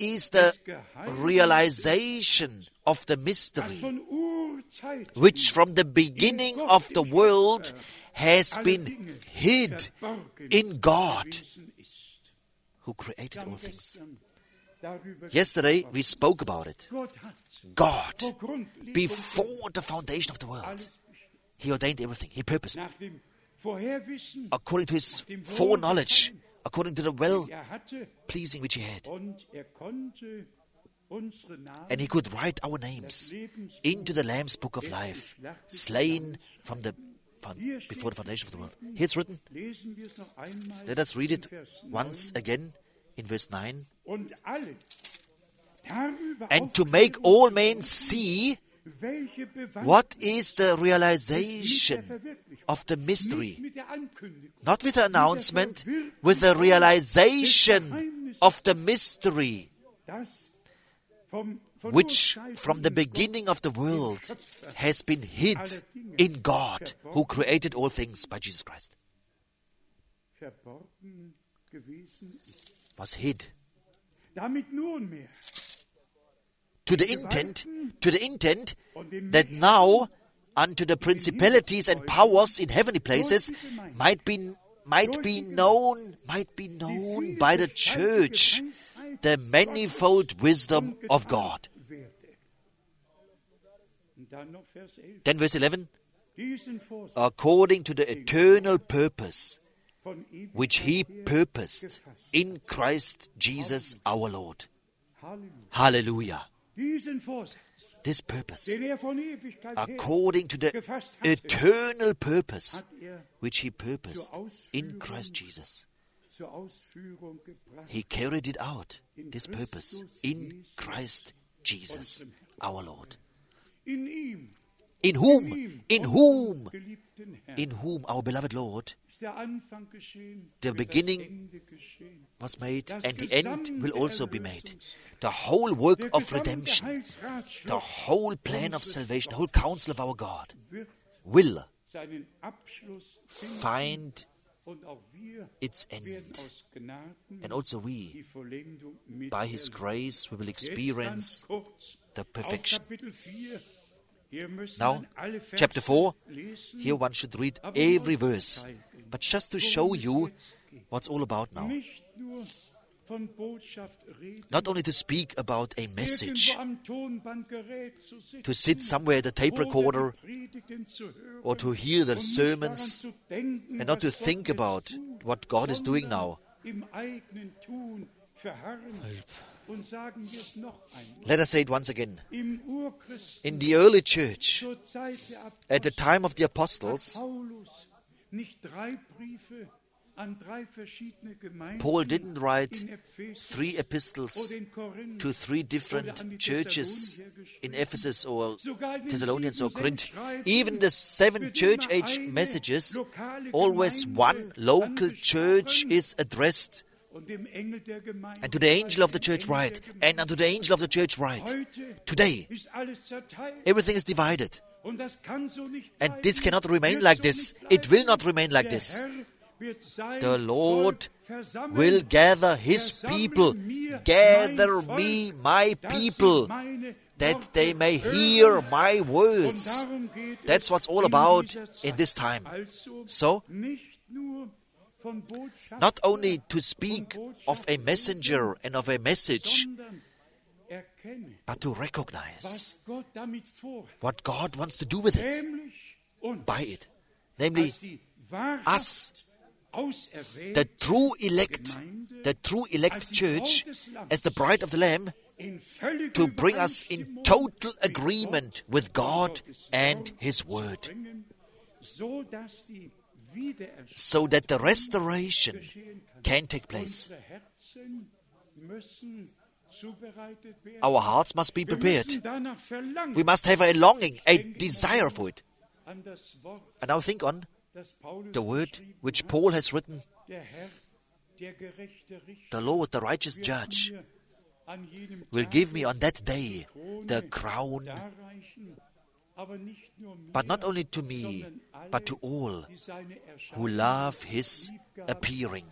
of the mystery, which from the beginning of the world has been hid in God, who created all things. Yesterday we spoke about it. God, before the foundation of the world, He ordained everything. He purposed. According to His foreknowledge, according to the well-pleasing which He had. And He could write our names into the Lamb's book of life, slain from before the foundation of the world. Here it's written. Let us read it once again in verse 9. And to make all men see what is the realization of the mystery? Not with the announcement, with the realization of the mystery, which from the beginning of the world has been hid in God, who created all things by Jesus Christ. Was hid. to the intent that now unto the principalities and powers in heavenly places might be known by the church the manifold wisdom of God. Then verse 11, according to the eternal purpose which He purposed in Christ Jesus our Lord. Hallelujah. This purpose, according to the eternal purpose which He purposed in Christ Jesus. He carried it out, this purpose, in Christ Jesus our Lord. In whom, our beloved Lord, the beginning was made and the end will also be made. The whole work of redemption, the whole plan of salvation, the whole counsel of our God will find its end. And also we, by His grace, we will experience the perfection. Now, chapter 4, here one should read every verse, but just to show you what's all about now. Not only to speak about a message, to sit somewhere at a tape recorder, or to hear the sermons, and not to think about what God is doing now. Let us say it once again. In the early church, at the time of the apostles, Paul didn't write 3 epistles to 3 different churches in Ephesus or Thessalonians or Corinth. Even the 7 church age messages, always one local church is addressed. And to the angel of the church write, and unto the angel of the church write. Today, everything is divided. And this cannot remain like this. It will not remain like this. The Lord will gather His people, gather me, my people, that they may hear my words. That's what's all about in this time. So, not only to speak of a messenger and of a message, but to recognize what God wants to do with it, by it. Namely, us, the true elect church, as the bride of the Lamb, to bring us in total agreement with God and His Word, so that the restoration can take place. Our hearts must be prepared. We must have a longing, a desire for it. And now think on the word which Paul has written. The Lord, the righteous judge, will give me on that day the crown, but not only to me, but to all who love His appearing.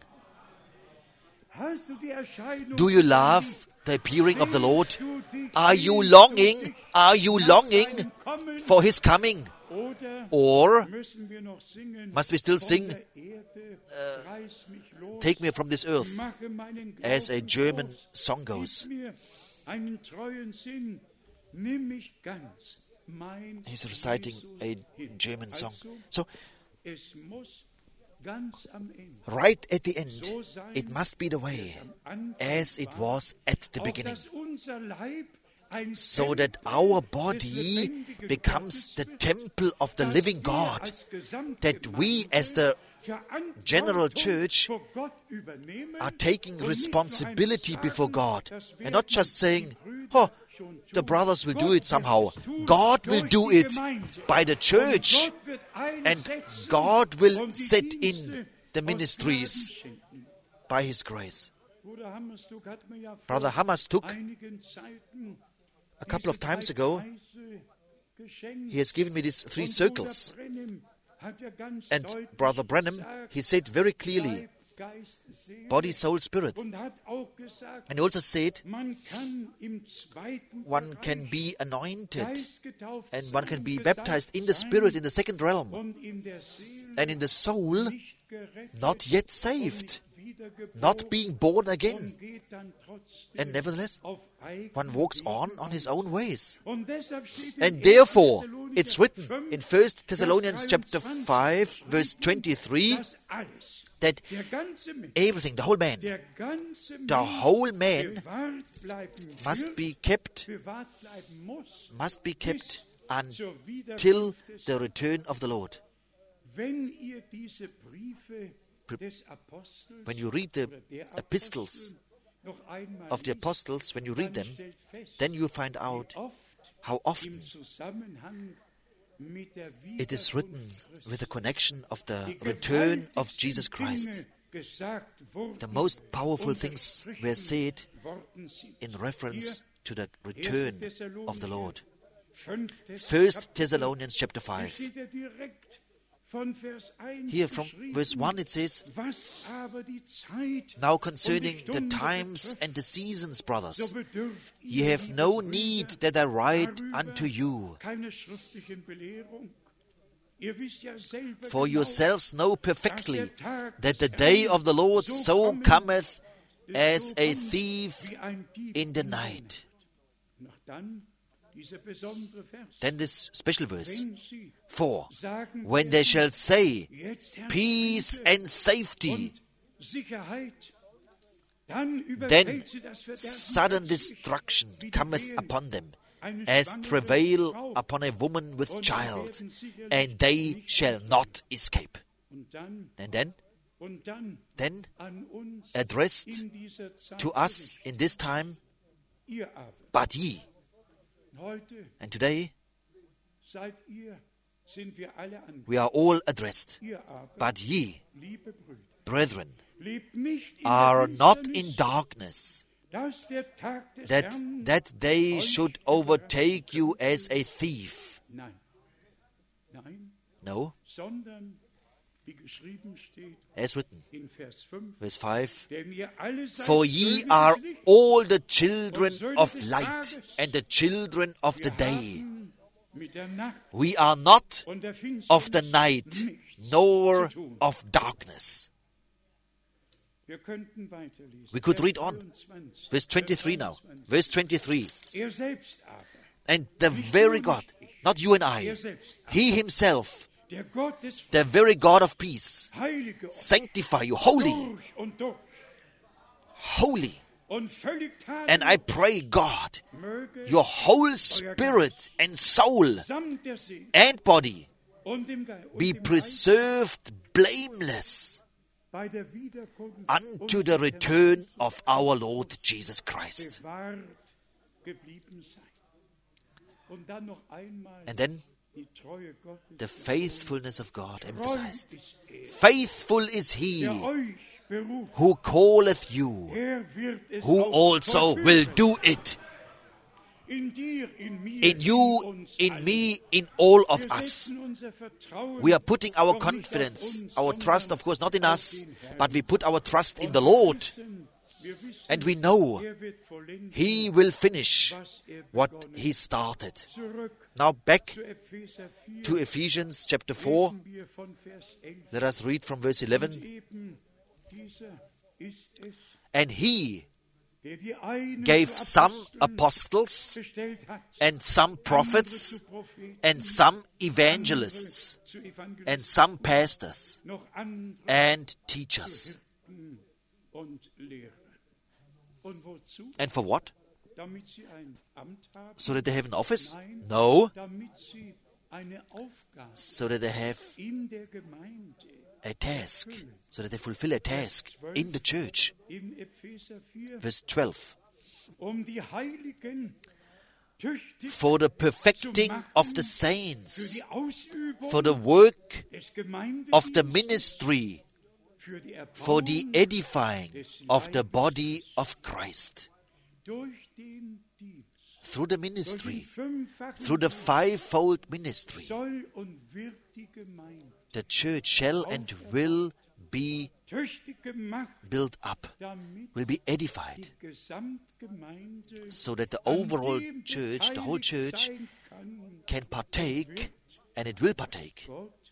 Do you love the appearing of the Lord? Are you longing? Are you longing for His coming? Or must we still sing, Take me from this earth, as a German song goes? He's reciting a German song. So, right at the end, it must be the way as it was at the beginning, so that our body becomes the temple of the living God, that we as the general church are taking responsibility before God, and not just saying, oh, the brothers will do it somehow. God will do it by the church, and God will set in the ministries by His grace. Brother Hammerstuck, a couple of times ago, he has given me these 3 circles. And Brother Branham, he said very clearly, body, soul, spirit. gesagt, And he also said, man kann im zweiten one can Bereich be anointed geistgetauft and one can sein, be besalbt baptized in the sein Spirit in the second realm, und in der Seele and in the soul nicht gerettet not yet und saved, nicht wiedergeboren not being born again. und geht dann trotzdem And nevertheless, auf eigene one walks Wege on his own ways. Und deshalb steht in And 1. therefore, Thessalonicher it's written 5, in 1 Thessalonians Vers chapter 23, 5, verse 23, dass alles, that der ganze Mensch, everything, the whole man, der ganze the whole man bewahrt bleiben must wird, be kept, bewahrt bleiben muss, until zur Wiederkunft des the return of the Lord. Wenn ihr diese Briefe des Apostels When you read the oder der epistles Apostel noch einmal of the liest, apostles, when you read dann them, stellt fest, then you find out wie oft how often im Zusammenhang mit der it is written Wiederkunft with the connection of the die return of gewaltigsten Jesus Christ. Dinge gesagt wurden The most powerful und things were verstrichen said worden sind. in reference Hier to the return 1. of the Lord. 5. 1 Thessalonians chapter Hier 5. steht direkt von Vers 1 Here from geschrieben, verse 1 it says, was aber die Zeit now und die concerning the Stunde times betrifft, and the seasons, so brothers, bedürft ye ihr, have liebe no Brüder, need that I write darüber unto you. keine schriftlichen Belehrung. Ihr wisst ja selber For genau, yourselves know dass perfectly der Tag that the des day Herrn of the Lord so cometh as so a kommt thief wie ein Dieb in the in der night. Noch dann dieser besondere Vers. Then this special verse, Wenn sie 4, sagen when they werden, shall say, jetzt Herrn peace Friede and safety, und Sicherheit, dann then überfällt sie das Verderben sudden plötzlich, destruction wie die cometh Wehen upon them, eine as schwangere travail Frau. upon a woman with Und sie child, werden sicherlich and they nicht shall not escape. Und dann And then an uns addressed in dieser Zeit to us gerichtet. in this time, Ihr aber, but ye. heute And today sind wir alle angewiesen. we are all addressed. Ihr aber, But ye, liebe Brüder, brethren, lebt nicht in are der not Finsternis, in darkness, dass der Tag des that Herrn that day euch should überraschen overtake you könnte. as a thief. Nein, No, sondern wie geschrieben steht as written, in Vers 5, verse 5, denn ihr alle seid for ye Söhne are des Lichts all the children und Söhne of des light Tages. and the children of the Wir day. haben mit der Nacht We are not und der of the Finsternis night, nichts nor zu tun. of darkness. Wir könnten weiterlesen. We could Vers read on. 23. Verse 23 now. Verse 23. Er selbst aber, And the very God, not you and I, er selbst aber, He Himself, der Gott des the very God of peace, Heilige sanctify you holy, durch und durch holy. und völlig And I tadellos pray, God, möge your whole spirit and soul samt der Seele and body und dem Geist be preserved blameless bei der Wiederkunft unto the return of our Lord Jesus Christ. bewahrt geblieben sein. Und dann noch einmal And then die Treue Gottes. the faithfulness of God Treu emphasized. ist er, Faithful is He der euch beruft. who calleth you, Er wird es who auch also vollführen. will do it. In dir, in mir, In you, uns in allen. me, in all of Wir us. setzen unser Vertrauen We are putting our doch nicht confidence, auf uns, our trust, of course, not in sondern us, auf den Herrn. but we put our trust in Und the Lord. wir wissen, And we know er wird vollenden, He will finish was er what begonnen He started. Zurück Now back zu Epheser 4, to Ephesians chapter 4. lesen wir von Vers 11. Let us read from verse Und 11. eben dieser ist es, And He der die einen gave zu some Aposteln apostles, bestellt hat, and some andere prophets, zu Propheten, and some andere evangelists, zu Evangelisten, and some pastors, noch andere and teachers. Hirten und Lehrer. Und wozu? And for what? Damit sie ein Amt haben? So that they have an office? Nein, No. damit sie eine Aufgabe So that they have in der Gemeinde, a task, so that they fulfill a task in the church. in Epheser 4, Verse 12. die Heiligen tüchtig For the perfecting of the für saints, die Ausübung for the work des Gemeindedienstes, of the ministry, für die for the Erbauung edifying of the body of Christ. durch den Dienst, Through the durch den ministry, fünffachen through the Dienst fivefold ministry, soll und wird die Gemeinde the church shall and will be built up, will be edified, so that the overall church, the whole church, can partake, and it will partake,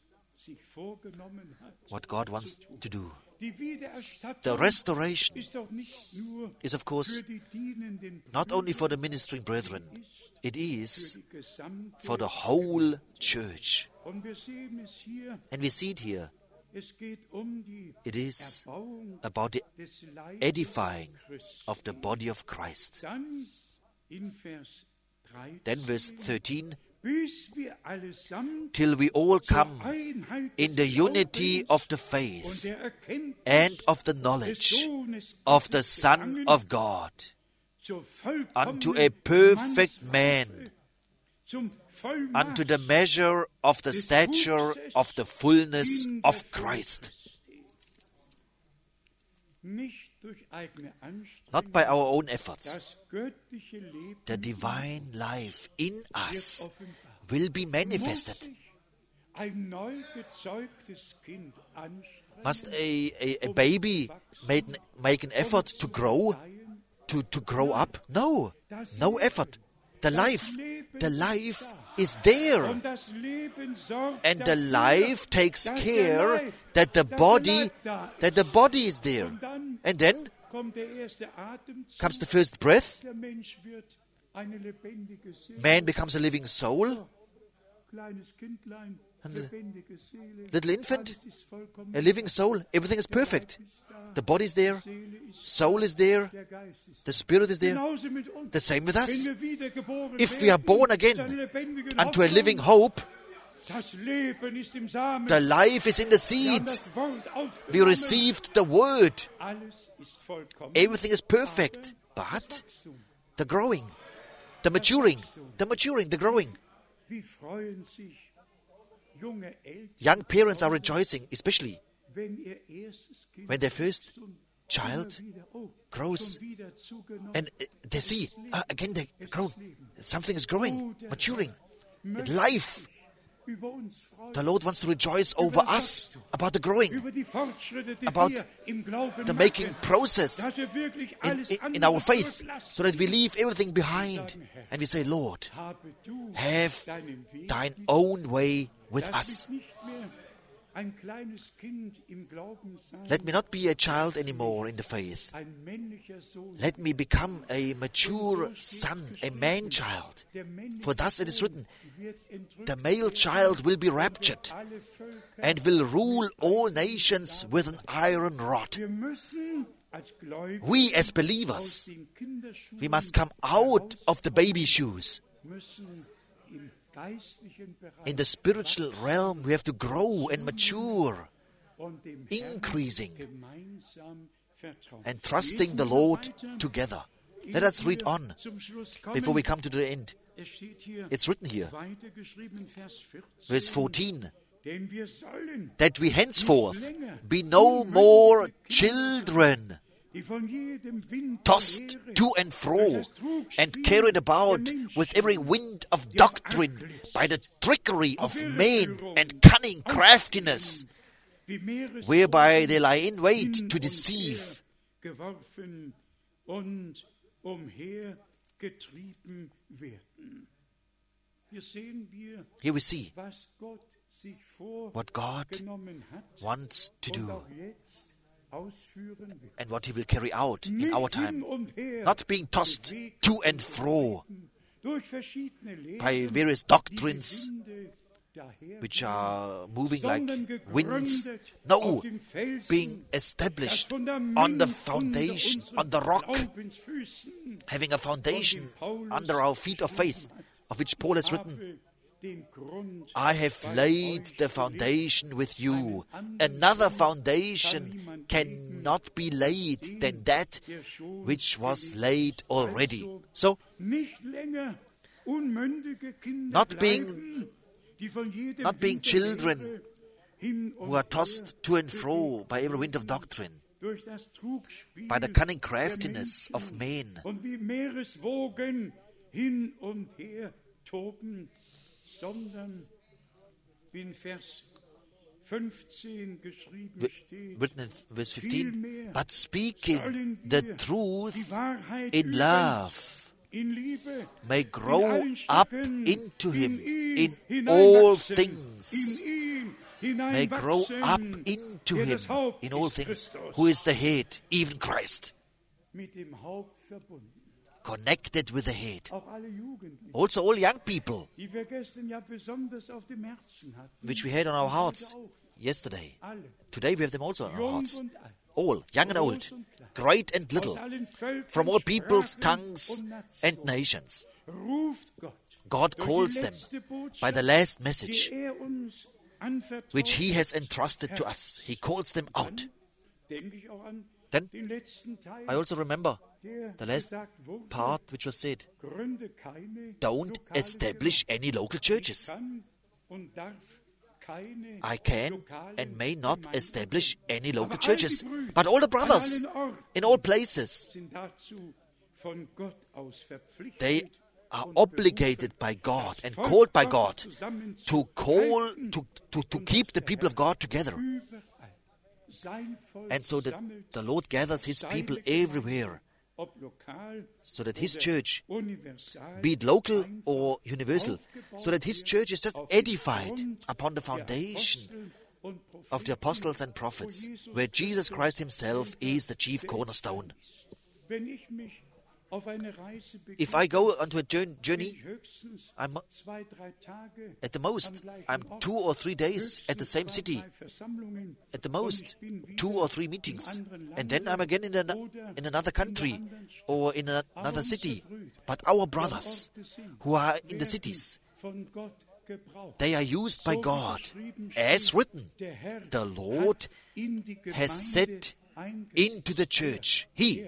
what God wants to do. The restoration is, of course, not only for the ministering brethren, it is for the whole church. And we see it here. It is about the edifying of the body of Christ. Then verse 13, till we all come in the unity of the faith and of the knowledge of the Son of God, unto a perfect man, unto the measure of the stature of the fullness of Christ. Not by our own efforts. The divine life in us will be manifested. Must a baby make an effort to grow up? No effort. The life is there. And the life takes care that the body is there. And then comes the first breath. Man becomes a living soul. And the little infant, a living soul. Everything is perfect. The body is there. Soul is there. The spirit is there. The same with us. If we are born again unto a living hope, the life is in the seed. We received the word. Everything is perfect. But the growing, the maturing, the growing. Young parents are rejoicing, especially when their first child grows and they see, again they grow. Something is growing, maturing. Life. The Lord wants to rejoice over us about the growing, about the making process in our faith, so that we leave everything behind and we say, Lord, have thine own way with us. Let me not be a child anymore in the faith. Let me become a mature son, a man-child. For thus it is written, the male child will be raptured and will rule all nations with an iron rod. We as believers, we must come out of the baby shoes. In the spiritual realm, we have to grow and mature, increasing and trusting the Lord together. Let us read on before we come to the end. It's written here, verse 14, that we henceforth be no more children, tossed to and fro, and carried about with every wind of doctrine by the trickery of men and cunning craftiness, whereby they lie in wait to deceive. Here we see what God wants to do and what He will carry out in our time. Not being tossed to and fro by various doctrines which are moving like winds. No, being established on the foundation, on the rock, having a foundation under our feet of faith, of which Paul has written, I have laid the foundation with you. Another foundation cannot be laid than that which was laid already. So, not being children who are tossed to and fro by every wind of doctrine, by the cunning craftiness of men, written in verse 15, but speaking the truth in love may grow up into him in all things. May grow up into him in all things, who is the head, even Christ, connected with the head. Also all young people, which we had on our hearts yesterday. Today we have them also on our hearts. All, young and old, great and little, from all peoples, tongues and nations. God calls them by the last message which he has entrusted to us. He calls them out. Then I also remember the last part which was said, don't establish any local churches. I can and may not establish any local churches, but all the brothers in all places, they are obligated by God and called by God to keep the people of God together. And so that the Lord gathers his people everywhere, so that his church, be it local or universal, so that his church is just edified upon the foundation of the apostles and prophets, where Jesus Christ himself is the chief cornerstone. If I go onto a journey, at the most, I'm 2 or 3 days at the same city. At the most, 2 or 3 meetings. And then I'm again in another country or in another city. But our brothers who are in the cities, they are used by God. As written, the Lord has set into the church. He,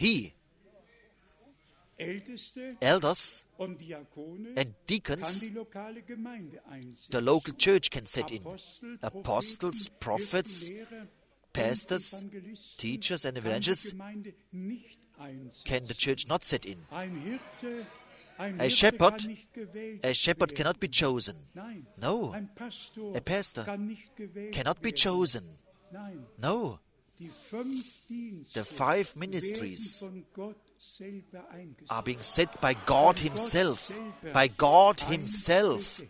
elders and deacons, the local church can set in. Apostles, prophets, pastors, teachers and evangelists can the church not set in. A shepherd cannot be chosen. No, a pastor cannot be chosen. No, the 5 ministries are being set by God himself. By God himself.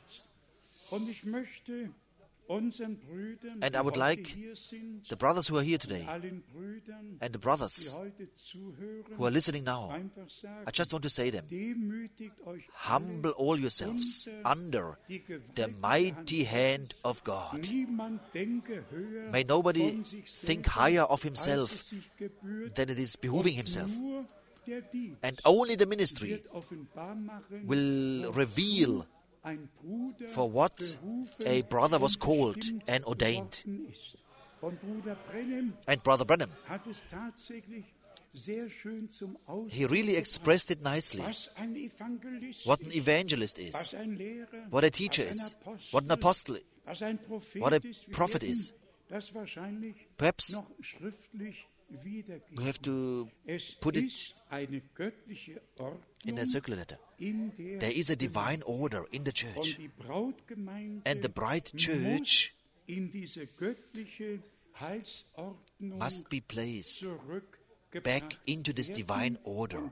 And I would like the brothers who are here today and the brothers who are listening now, I just want to say them, humble all yourselves under the mighty hand of God. May nobody think higher of himself than it is behooving himself. And only the ministry will reveal for what a brother was called and ordained. And Brother Branham, he really expressed it nicely. What an evangelist is, what a teacher is, what an apostle, what a prophet is. Perhaps we have to put it in a circular letter. There is a divine order in the church, and the bride church must be placed back into this divine order.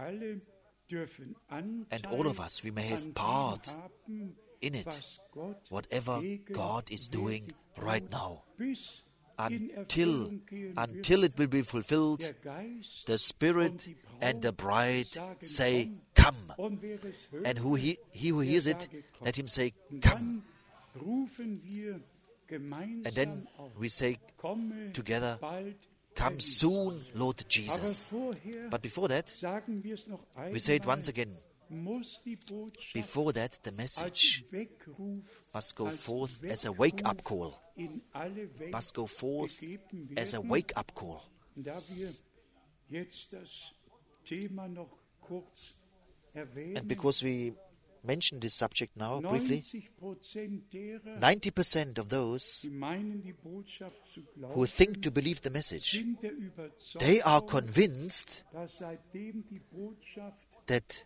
And all of us, we may have part in it, whatever God is doing right now. Until it will be fulfilled, the Spirit and the bride say, come. And he who hears it, let him say, come. And then we say together, come soon, Lord Jesus. But before that, we say it once again. Before that, the message must go forth as a wake-up call. Must go forth as a wake-up call. And because we mentioned this subject now briefly, 90% of those who think to believe the message, they are convinced that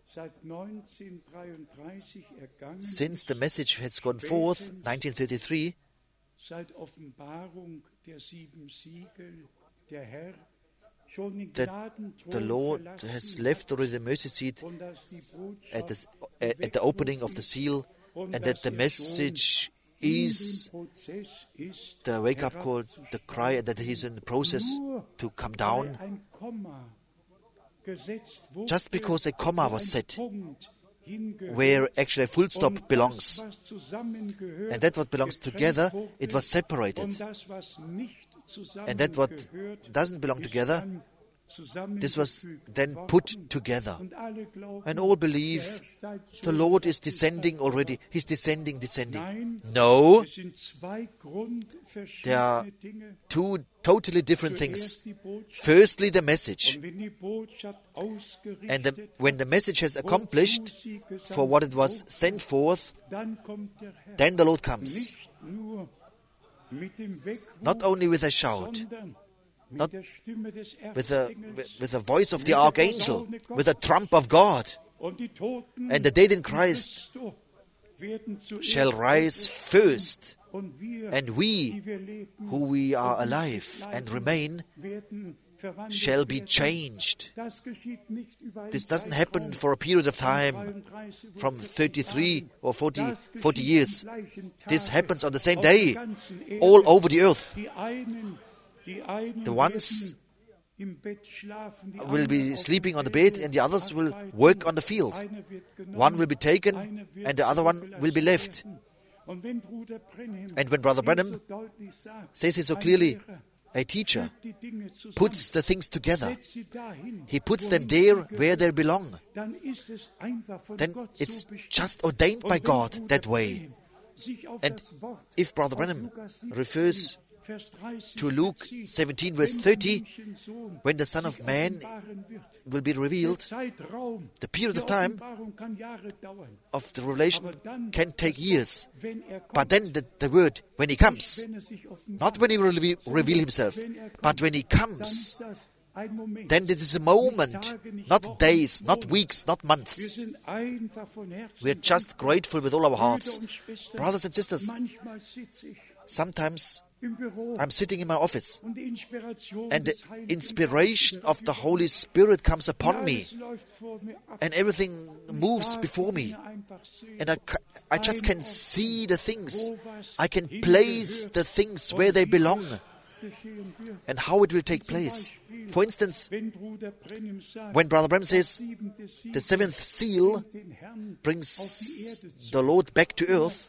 since the message has gone forth, 1933, that the Lord has left already the mercy seat at the opening of the seal, and that the message is the wake-up call, the cry, that He's in the process to come down. Just because a comma was set, where actually a full stop belongs, and that what belongs together, it was separated. And that what doesn't belong together, this was then put together. And all believe the Lord is descending already. He's descending. No, there are two totally different things. Firstly, the message. And when the message has accomplished for what it was sent forth, then the Lord comes. Not only with a shout, not with the voice of the archangel, with the trump of God. And the dead in Christ shall rise first, and we, who we are alive and remain, shall be changed. This doesn't happen for a period of time, from 33 or 40 years. This happens on the same day, all over the earth. The ones will be sleeping on the bed, and the others will work on the field. One will be taken, and the other one will be left. And when Brother Branham says it so clearly, a teacher puts the things together. He puts them there where they belong. Then it's just ordained by God that way. And if Brother Branham refers to Luke 17 verse 30, when the Son of Man will be revealed, the period of time of the revelation can take years. But then the word, when He comes, not when He will reveal Himself, but when He comes, then this is a moment, not days, not weeks, not months. We are just grateful with all our hearts. Brothers and sisters, sometimes I'm sitting in my office, and the inspiration of the Holy Spirit comes upon me, and everything moves before me, and I just can see the things. I can place the things where they belong and how it will take place. For instance, when Brother Branham says the seventh seal brings the Lord back to earth,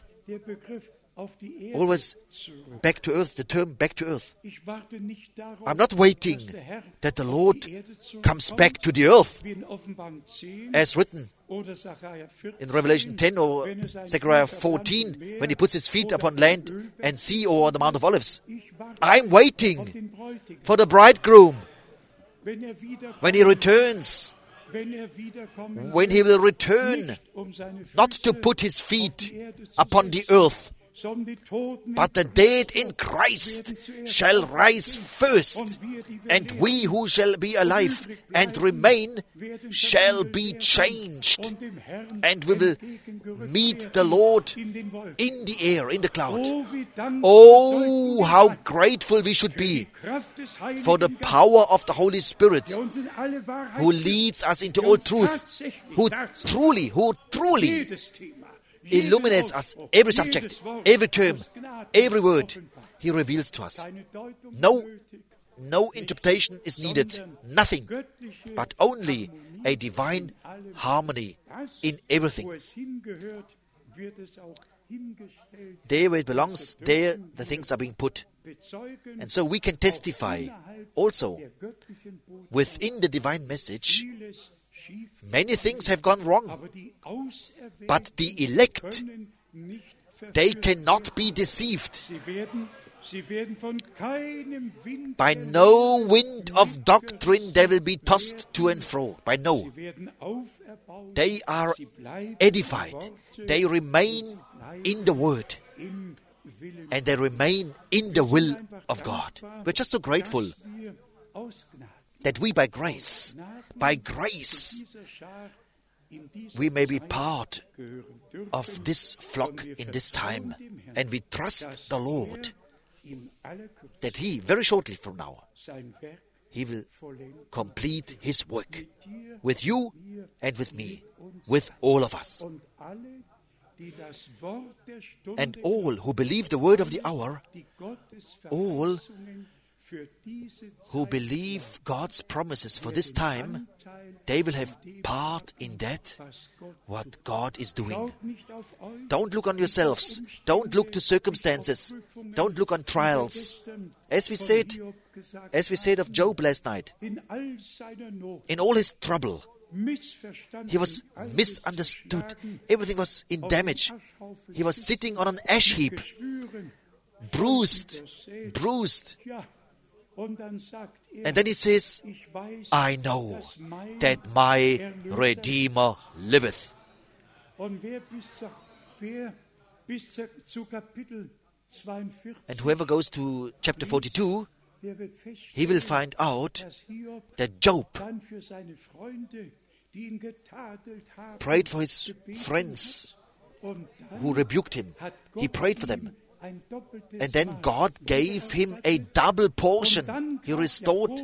always back to earth, the term back to earth. I'm not waiting that the Lord comes back to the earth, as written in Revelation 10 or Zechariah 14, when He puts His feet upon land and sea or on the Mount of Olives. I'm waiting for the bridegroom when He returns. When He will return, not to put His feet upon the earth, but the dead in Christ shall rise first, and we who shall be alive and remain shall be changed, and we will meet the Lord in the air, in the cloud. Oh, how grateful we should be for the power of the Holy Spirit, who leads us into all truth, who truly illuminates us, every subject, every term, every word He reveals to us. No interpretation is needed, nothing, but only a divine harmony in everything. There where it belongs, there the things are being put. And so we can testify also within the divine message. Many things have gone wrong, but the elect, they cannot be deceived. By no wind of doctrine they will be tossed to and fro. By no. They are edified. They remain in the Word. And they remain in the will of God. We're just so grateful that we by grace, we may be part of this flock in this time. And we trust the Lord that He, very shortly from now, He will complete His work with you and with me, with all of us. And all who believe the word of the hour, all who believe God's promises for this time, they will have part in that, what God is doing. Don't look on yourselves. Don't look to circumstances. Don't look on trials. As we said of Job last night, in all his trouble, he was misunderstood. Everything was in damage. He was sitting on an ash heap, bruised. And then he says, I know that my Redeemer liveth. And whoever goes to chapter 42, he will find out that Job prayed for his friends who rebuked him. He prayed for them. And then God gave him a double portion. He restored.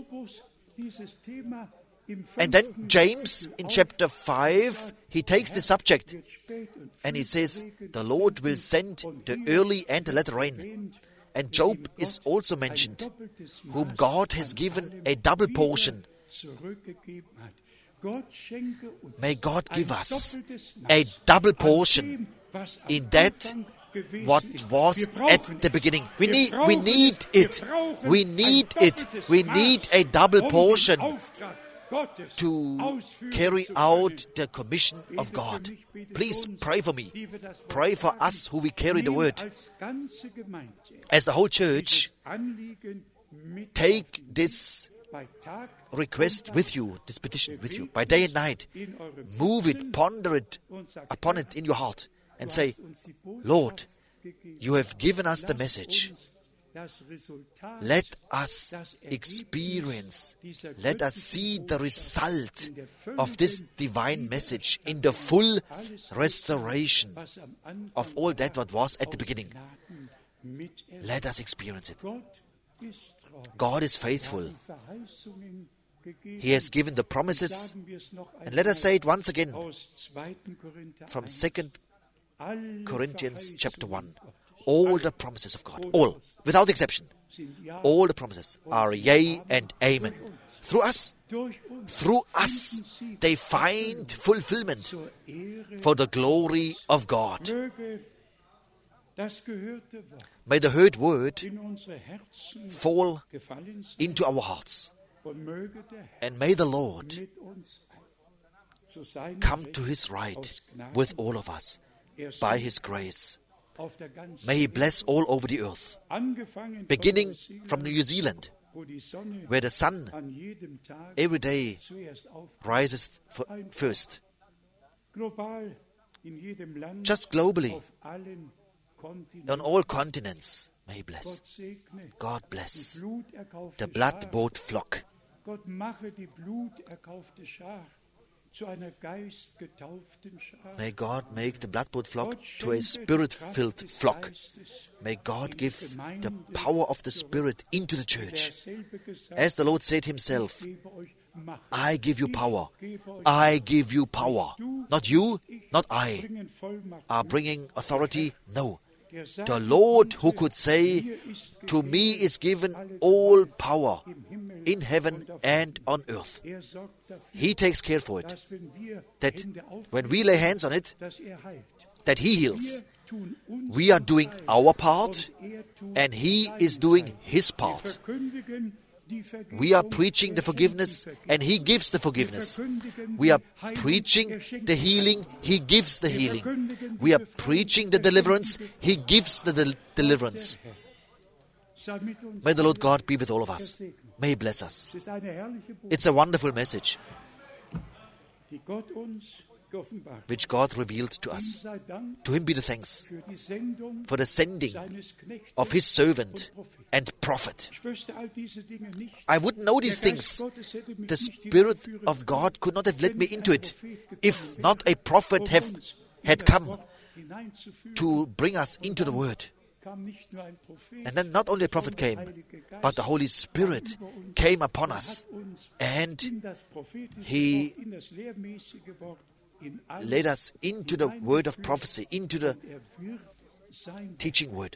And then James, in chapter 5, he takes the subject and he says, the Lord will send the early and the latter rain. And Job is also mentioned, whom God has given a double portion. May God give us a double portion in that what was at the beginning. We need it. We need it. We need a double portion to carry out the commission of God. Please pray for me. Pray for us who we carry the word. As the whole church, take this request with you, this petition with you, by day and night. Move it, ponder it upon it in your heart, and say, Lord, you have given us the message. Let us experience, let us see the result of this divine message in the full restoration of all that what was at the beginning. Let us experience it. God is faithful. He has given the promises. And let us say it once again from 2 Corinthians chapter 1. All the promises of God, all, without exception, all the promises are yea and amen. Through us, they find fulfillment for the glory of God. May the heard word fall into our hearts. And may the Lord come to His right with all of us by His grace. May He bless all over the earth, beginning from New Zealand, where the sun every day rises first. Just globally, on all continents, may He bless. God bless the blood-bought flock. May God make the blood-bought flock to a spirit-filled flock. May God give the power of the Spirit into the church. As the Lord said Himself, I give you power. I give you power. Not you, not I, are bringing authority. No. The Lord who could say, to me is given all power in heaven and on earth. He takes care for it. That when we lay hands on it, that He heals. We are doing our part and He is doing His part. We are preaching the forgiveness and He gives the forgiveness. We are preaching the healing, He gives the healing. We are preaching the deliverance, He gives the deliverance. May the Lord God be with all of us. May He bless us. It's a wonderful message which God revealed to us. To Him be the thanks for the sending of His servant and prophet. I wouldn't know these things. The Spirit of God could not have led me into it if not a prophet had come to bring us into the Word. And then not only a prophet came, but the Holy Spirit came upon us, and He led us into the word of prophecy, into the teaching word.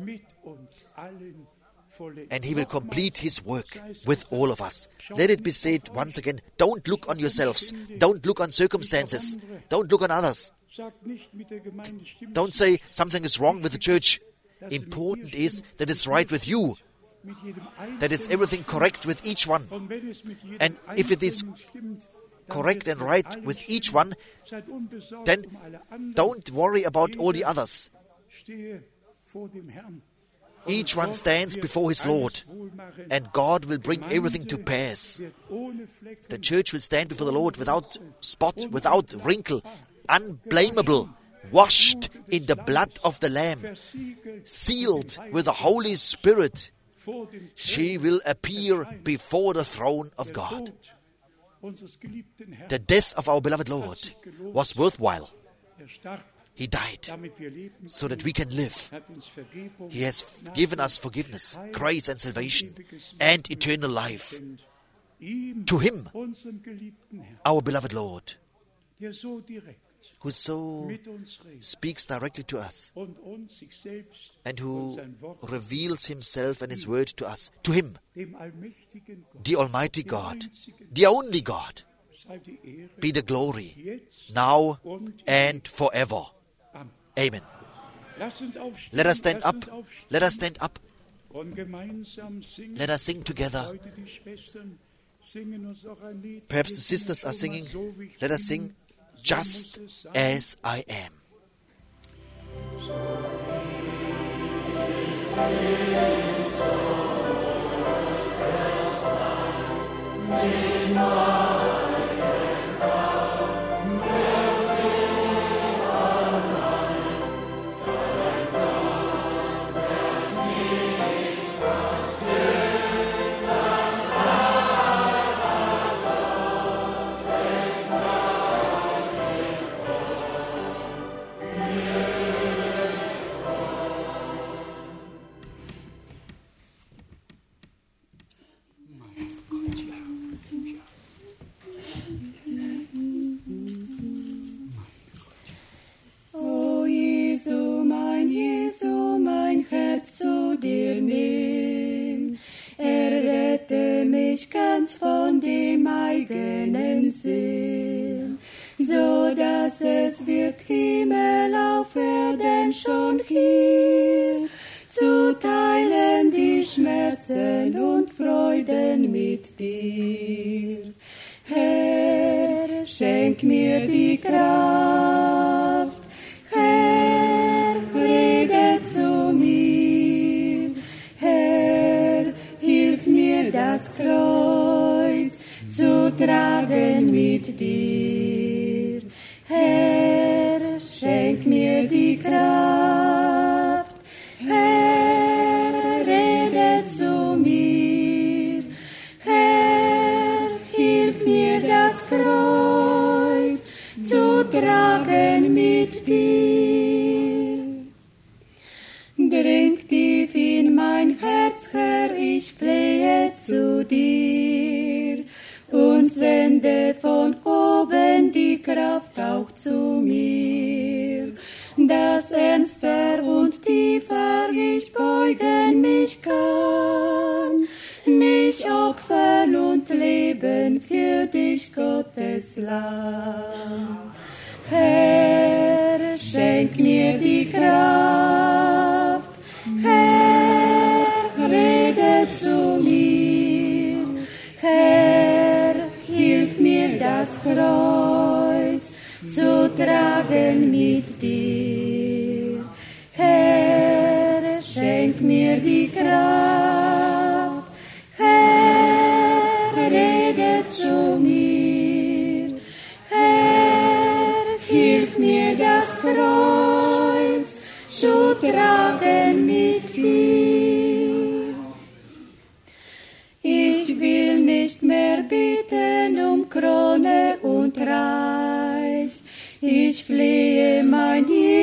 And He will complete His work with all of us. Let it be said once again, don't look on yourselves. Don't look on circumstances. Don't look on others. Don't say something is wrong with the church. Important is that it's right with you, that it's everything correct with each one. And if it is correct and right with each one, then don't worry about all the others. Each one stands before his Lord, and God will bring everything to pass. The church will stand before the Lord without spot, without wrinkle, unblameable, washed in the blood of the Lamb, sealed with the Holy Spirit. She will appear before the throne of God. The death of our beloved Lord was worthwhile. He died so that we can live. He has given us forgiveness, grace and salvation, and eternal life. To Him, our beloved Lord, who so speaks directly to us and who reveals Himself and His word to us. To Him, the Almighty God, the only God, be the glory, now and forever. Amen. Let us stand up. Let us stand up. Let us sing together. Perhaps the sisters are singing. Let us sing, Just As I Am. Jesu, mein Herz zu dir nimm. Errette mich ganz von dem eigenen Sinn, so dass es wird Himmel auf Erden schon hier, zu teilen die Schmerzen und Freuden mit dir. Herr, schenk mir die Kraft, Herr, rede zu mir, Herr, hilf mir das Kreuz zu tragen mit dir. Herr, schenk mir die Kraft, Herr, rede zu mir, Herr, hilf mir das Kreuz zu tragen mit dir. Dring tief in mein Herz, Herr, ich flehe zu dir und sende von oben die Kraft auch zu mir, dass ernster und tiefer ich beugen mich kann, mich opfern und leben für dich, Gottes Lamm. Herr, schenk mir die Kraft, Herr, rede zu mir, Herr, hilf mir das Kreuz zu tragen mit dir. Herr, schenk mir die Kraft, Herr, rede zu mir, Herr, hilf mir das Kreuz zu tragen mit dir. Ich will nicht mehr bitten um Krone und Reich, ich flehe mein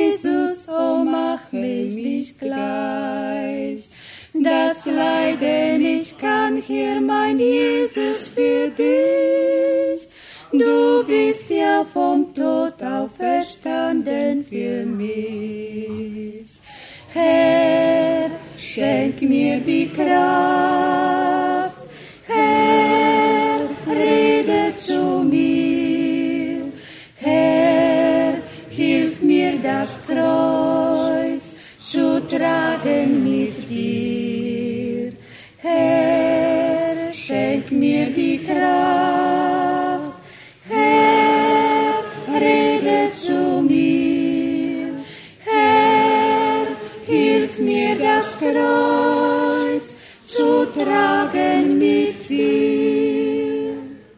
Herr, mein Jesus, für dich. Du bist ja vom Tod auferstanden für mich. Herr, schenk mir die Kraft. Herr, rede zu mir. Herr, hilf mir das Kreuz zu tragen mit dir. Herr, schenk mir die Kraft. Herr, rede zu mir. Herr, hilf mir das Kreuz zu tragen mit dir.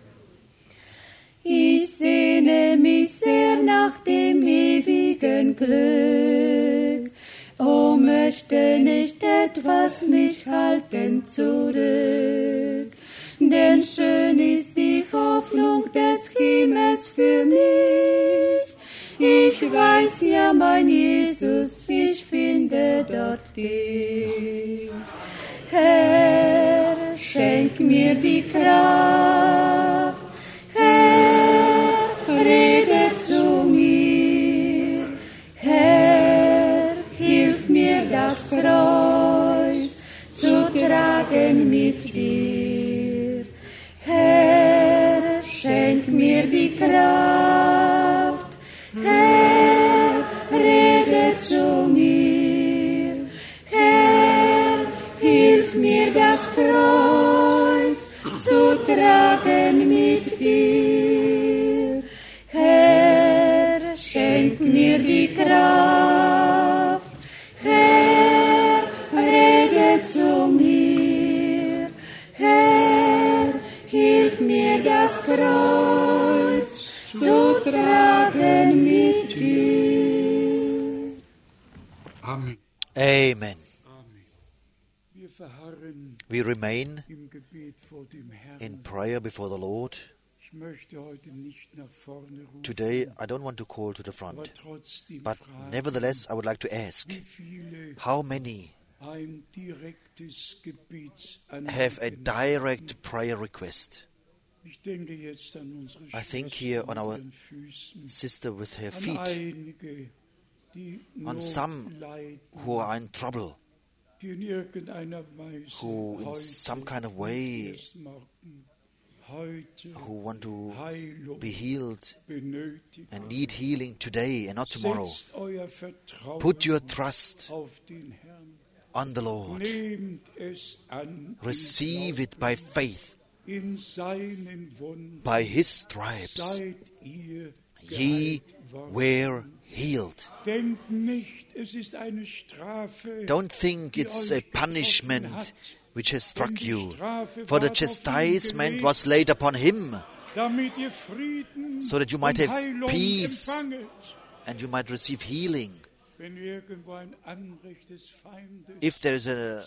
Ich sehne mich sehr nach dem ewigen Glück. Oh, möchte nicht etwas mich halten zurück. Denn schön ist die Hoffnung des Himmels für mich. Ich weiß ja, mein Jesus, ich finde dort dich. Herr, schenk mir die Kraft. Herr, rede zu mir. Herr, hilf mir das Kreuz zu tragen mit dir. Herr, schenk mir die Kraft. Herr, rede zu mir. Herr, hilf mir das Kreuz zu tragen mit dir. Herr, schenk mir die Kraft. Herr, rede zu mir. Herr, hilf mir das Kreuz zu tragen mit dir. Amen. Amen. Wir verharren We remain im Gebet vor dem Herrn. in prayer before the Lord. Ich möchte heute nicht nach vorne rufen, Today, I don't want to call to the aber front, trotzdem but fragen, nevertheless, I would like to ask, wie viele how many ein direktes have a Gebetsanliegen direct prayer request? Ich denke jetzt an unsere I think Schwestern here on mit our ihren Füßen, sister with her an feet, einige, die on Not some leiden, who are in trouble, die in irgendeiner Weise who in heute some kind of und way, erst morgen, heute who want to Heilung be healed benötigen. and need healing today and not tomorrow. Setzt euer Vertrauen Put your trust auf den Herrn. on the Lord. Nehmt es an. Receive it by faith. In seinen Wunden By his stripes seid ihr ye geheilt worden. were healed. Denkt nicht, es ist eine Strafe. Don't think die it's a euch getroffen punishment hat, which has denn struck die you, Strafe for the ward auf ihn chastisement gelegt, was laid upon him, damit ihr Frieden so that you might und have Heilung peace empfanget. and you might receive healing. Wenn irgendwo ein Anrecht des Feindes If there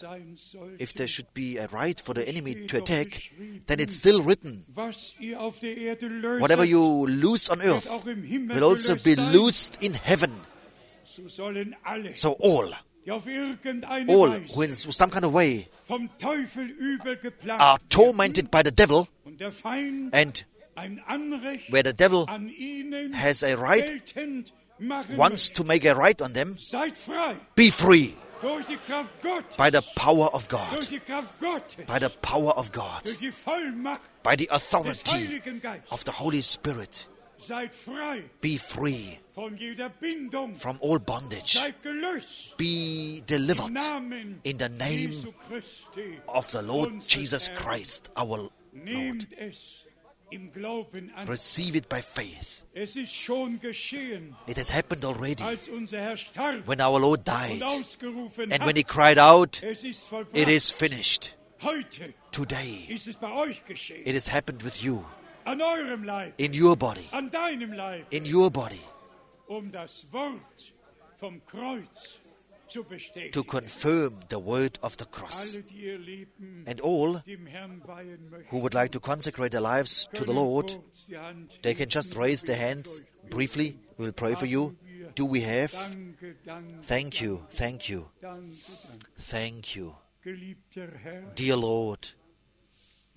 should be a right for the enemy to attack, then it's still written, was ihr auf der Erde löset, whatever you loose on earth wird auch im Himmel will also gelöst be sein. loosed in heaven. So sollen alle, So all die auf irgendeine who Weise in some kind of way vom Teufel übel geplagt are werden tormented by the devil, und der Feind and ein Anrecht where the devil an ihnen has a right, geltend machen wants to make a right on them, Seid frei be free durch die Kraft Gottes, by the power of durch God, die Kraft Gottes, by the power of God, durch die Vollmacht by the des authority Heiligen Geistes. of the Holy Spirit. Seid frei Be free von jeder Bindung. from all bondage. Seid gelöst Be im delivered Namen in the name Jesu Christi, of the Lord unseres Jesus Herrn. Christ, our Lord. Nehmt es im Glauben an. Receive it by faith. Es ist schon geschehen, It has happened already als unser Herr starb when our Lord und died, ausgerufen and hat, when he cried out, es ist vollbracht. it is finished. Heute Today, ist es bei euch geschehen. it has happened with you, An eurem Leib, in your body, an deinem Leib, in your body, das Wort vom Kreuz zu bestätigen. to confirm the word of the cross. Alle, die ihr Leben And all dem Herrn weihen möchten, who would like to consecrate their lives to the können Lord, kurz die Hand they can just heben. raise their hands briefly. We will pray for you. Do we have? Danke, danke, Thank you, thank you, danke, danke. thank you. Geliebter Herr, Dear Lord,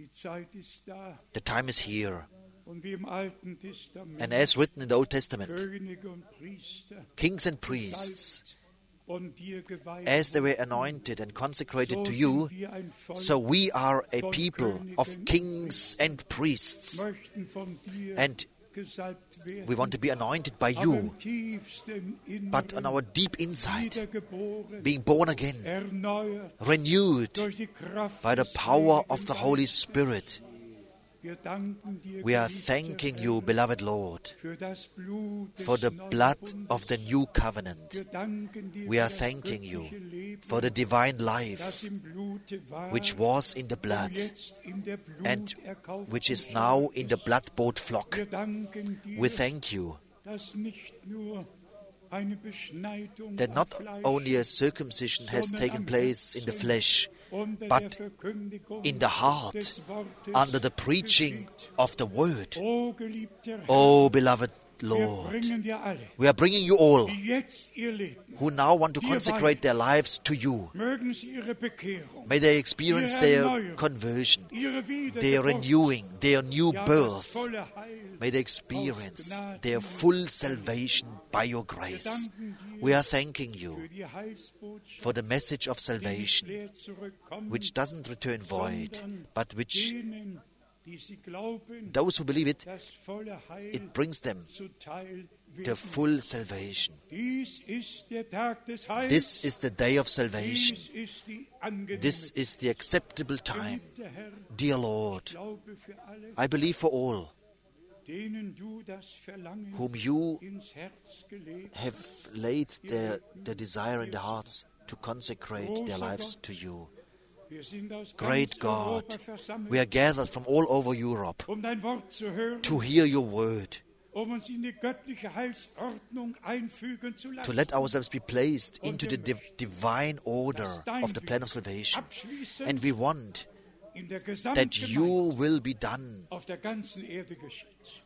The time is here. Und wie im Alten Testament And as written in the Old Testament, Könige und Priester kings and priests, und dir geweiht as they were anointed and consecrated so to you, sind wir ein Volk, so we are a people of kings and priests. möchten von dir And gesalbt werden, we want to be anointed by aber you, im tiefsten but on Inneren our deep inside, wiedergeboren, being born again, erneuert renewed durch die Kraft by the des power Heiligen of the Holy Geistes. Spirit. Wir danken dir, We are geliebter thanking Herr, you, beloved Lord, für das Blut des for the neuen blood Bundes. of the new covenant. Wir danken dir We für are das thanking you göttliche Leben, for the divine das life im Blute war, which was in the und blood jetzt in der and bluterkauften which is Schar now in the ist. blood-bought flock. Wir danken dir, We thank you dass nicht nur eine Beschneidung that am not Fleisch only a circumcision has sondern taken am place in the Herzen flesh, unter but der Verkündigung in the heart, des Wortes under the preaching geschieht. of the word. O geliebter Herr, Oh, beloved wir Lord, bringen dir alle, we are bringing you all die jetzt ihr Leben, who now want to consecrate their lives to you. mögen sie ihre Bekehrung, May they experience their conversion, ihre their Wiedergeburt, renewing, their new ja, das birth. volle Heil. May they experience their full salvation by your grace. We are thanking you Für die Heilsbotschaft, for the message of die nicht salvation, leer zurückkommt, which doesn't return void, sondern but which denen, die sie glauben, those who believe it, das volle Heil it brings them zuteil the werden. full salvation. Dies ist der Tag des Heils. This is the day of salvation. Dies ist die angenehme This is the acceptable time. Geliebter Herr, Dear Lord, Glaube für alle, I believe for all denen du das Verlangen whom you ins Herz gelegt have laid the desire in their hearts to consecrate their lives to you. Wir sind aus Great ganz God, Europa versammelt, we are gathered from all over Europe dein Wort zu hören, to hear your word, uns in die göttliche Heilsordnung einfügen zu lassen. to let ourselves be placed into the divine order of the plan of salvation. Abschließend And we want in der that your Gesamtgemeinde will be done auf der ganzen Erde geschieht.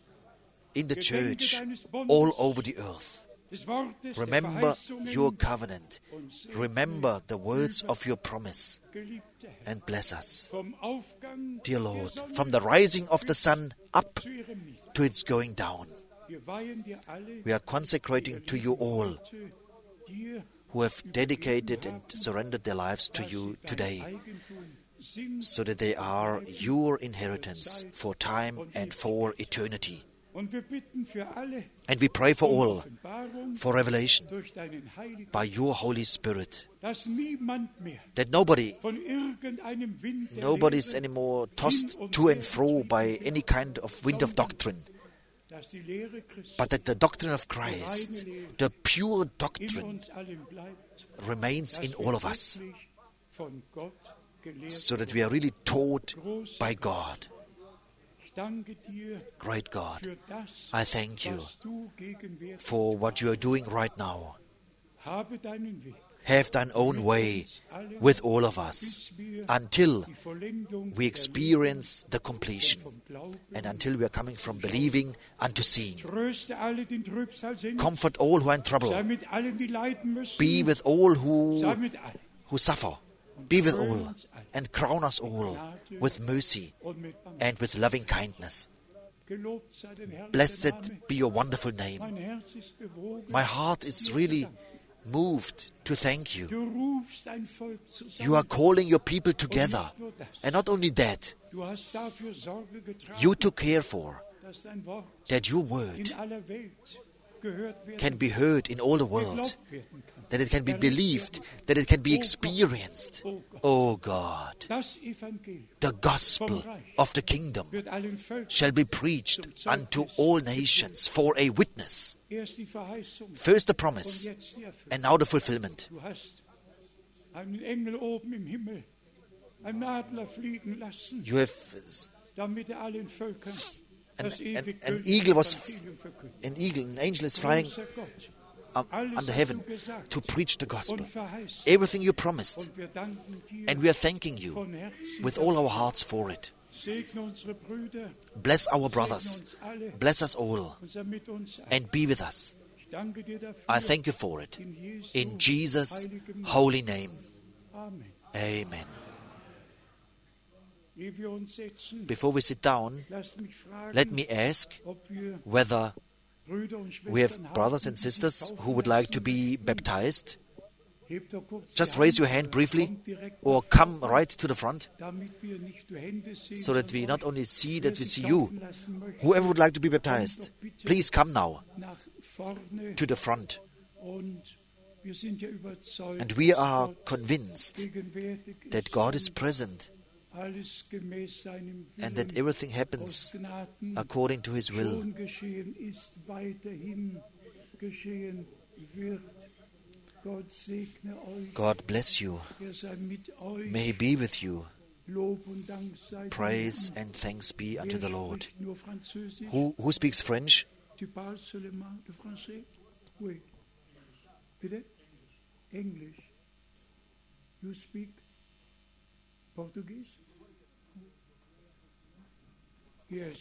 in the church all over the earth. Des Wortes, der Remember Verheißungen, your covenant. und segne, Remember the words of your promise geliebter Herr, and bless us. vom Aufgang Dear der Lord, Sonne from the rising of the sun up zu ihrem Nieder. to its going down, Wir weihen dir alle, we are consecrating to you all dir who have dedicated and surrendered their lives to you today, Eigentum sind, so that they are your inheritance for time and for eternity. und wir bitten für alle And we pray for all, Offenbarung for revelation durch deinen Heiligen, by your Holy Spirit, dass niemand mehr that nobody von irgendeinem Wind der is Lehre, anymore tossed to and fro by any kind of wind of doctrine, dass die Lehre Christi but that the doctrine of Christ, the pure in doctrine, uns allen bleibt, remains dass in wir all of us, wirklich von Gott gelehrt so that we are really taught by God. Ich danke dir Great God, für das, I thank you was du gegenwärtig for what you are doing right now. habe deinen Weg, Have thine own way with all of us bis wir until die Vollendung we experience the completion vom Glauben. and until we are coming from believing unto seeing. Tröste alle, die in Trübsal sind. Comfort all who are in trouble. Sei mit allen, die leiden müssen. Be with all Sei mit allen who suffer. Be with all and crown us all with mercy und mit Barmherz. and with loving kindness. Gelobt sei dein herrlicher Name. Blessed be your wonderful name. Mein Herz ist bewogen. My heart is really moved to thank you. Du rufst ein Volk zusammen. You are calling your people together. And not only that, Du hast dafür Sorge getragen, you took care for dass dein Wort that your in word aller Welt gehört werden can be heard in all the world, geglaubt werden kann. that it can be believed, that it can be experienced. Oh God, Das Evangelium the gospel of the kingdom wird allen Völkern. shall be preached unto all nations for a witness. Erst die Verheißung First the und promise, jetzt die Erfüllung. and now the fulfillment. Du hast einen Engel oben im Himmel, einen Adler fliegen lassen, You have damit er allen Völkern das ewig an gültige eagle was Evangelium verkündet. an angel is flying Großer Gott, under heaven to preach the gospel. und verheißt. Everything you promised, Und wir danken dir and we are thanking you von Herzen. with all our hearts for it. Segne unsere Brüder, Bless our segne brothers, uns alle bless us all, und sei mit uns ein. and be with us. Ich danke dir dafür. I thank you for it. In Jesu In Jesus' heiligem Namen. holy name. Amen. Amen. Before we sit down, let me ask whether we have brothers and sisters who would like to be baptized. Just raise your hand briefly or come right to the front so that we not only see that we see you. Whoever would like to be baptized, please come now to the front. And we are convinced that God is present and that everything happens according to His will. God bless you. May He be with you. Praise and thanks be unto the Lord. Who speaks French? English. You speak Portuguese? Yes.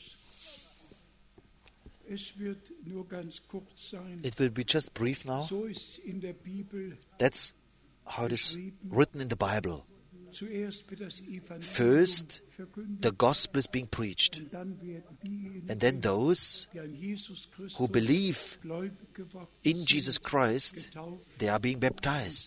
It will be just brief now. That's how it is written in the Bible. First, the gospel is being preached. And then those who believe in Jesus Christ, they are being baptized.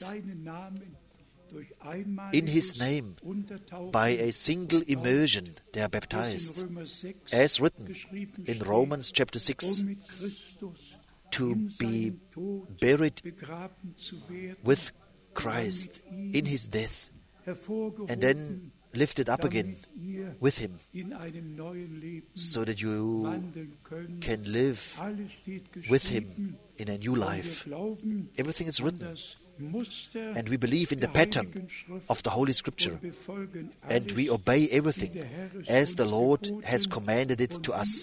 In His name, by a single immersion, they are baptized. As written in Romans chapter 6, to be buried with Christ in His death, and then lifted up again with Him, so that you can live with Him in a new life. Everything is written. And we believe in the pattern of the Holy Scripture. And we obey everything as the Lord has commanded it to us.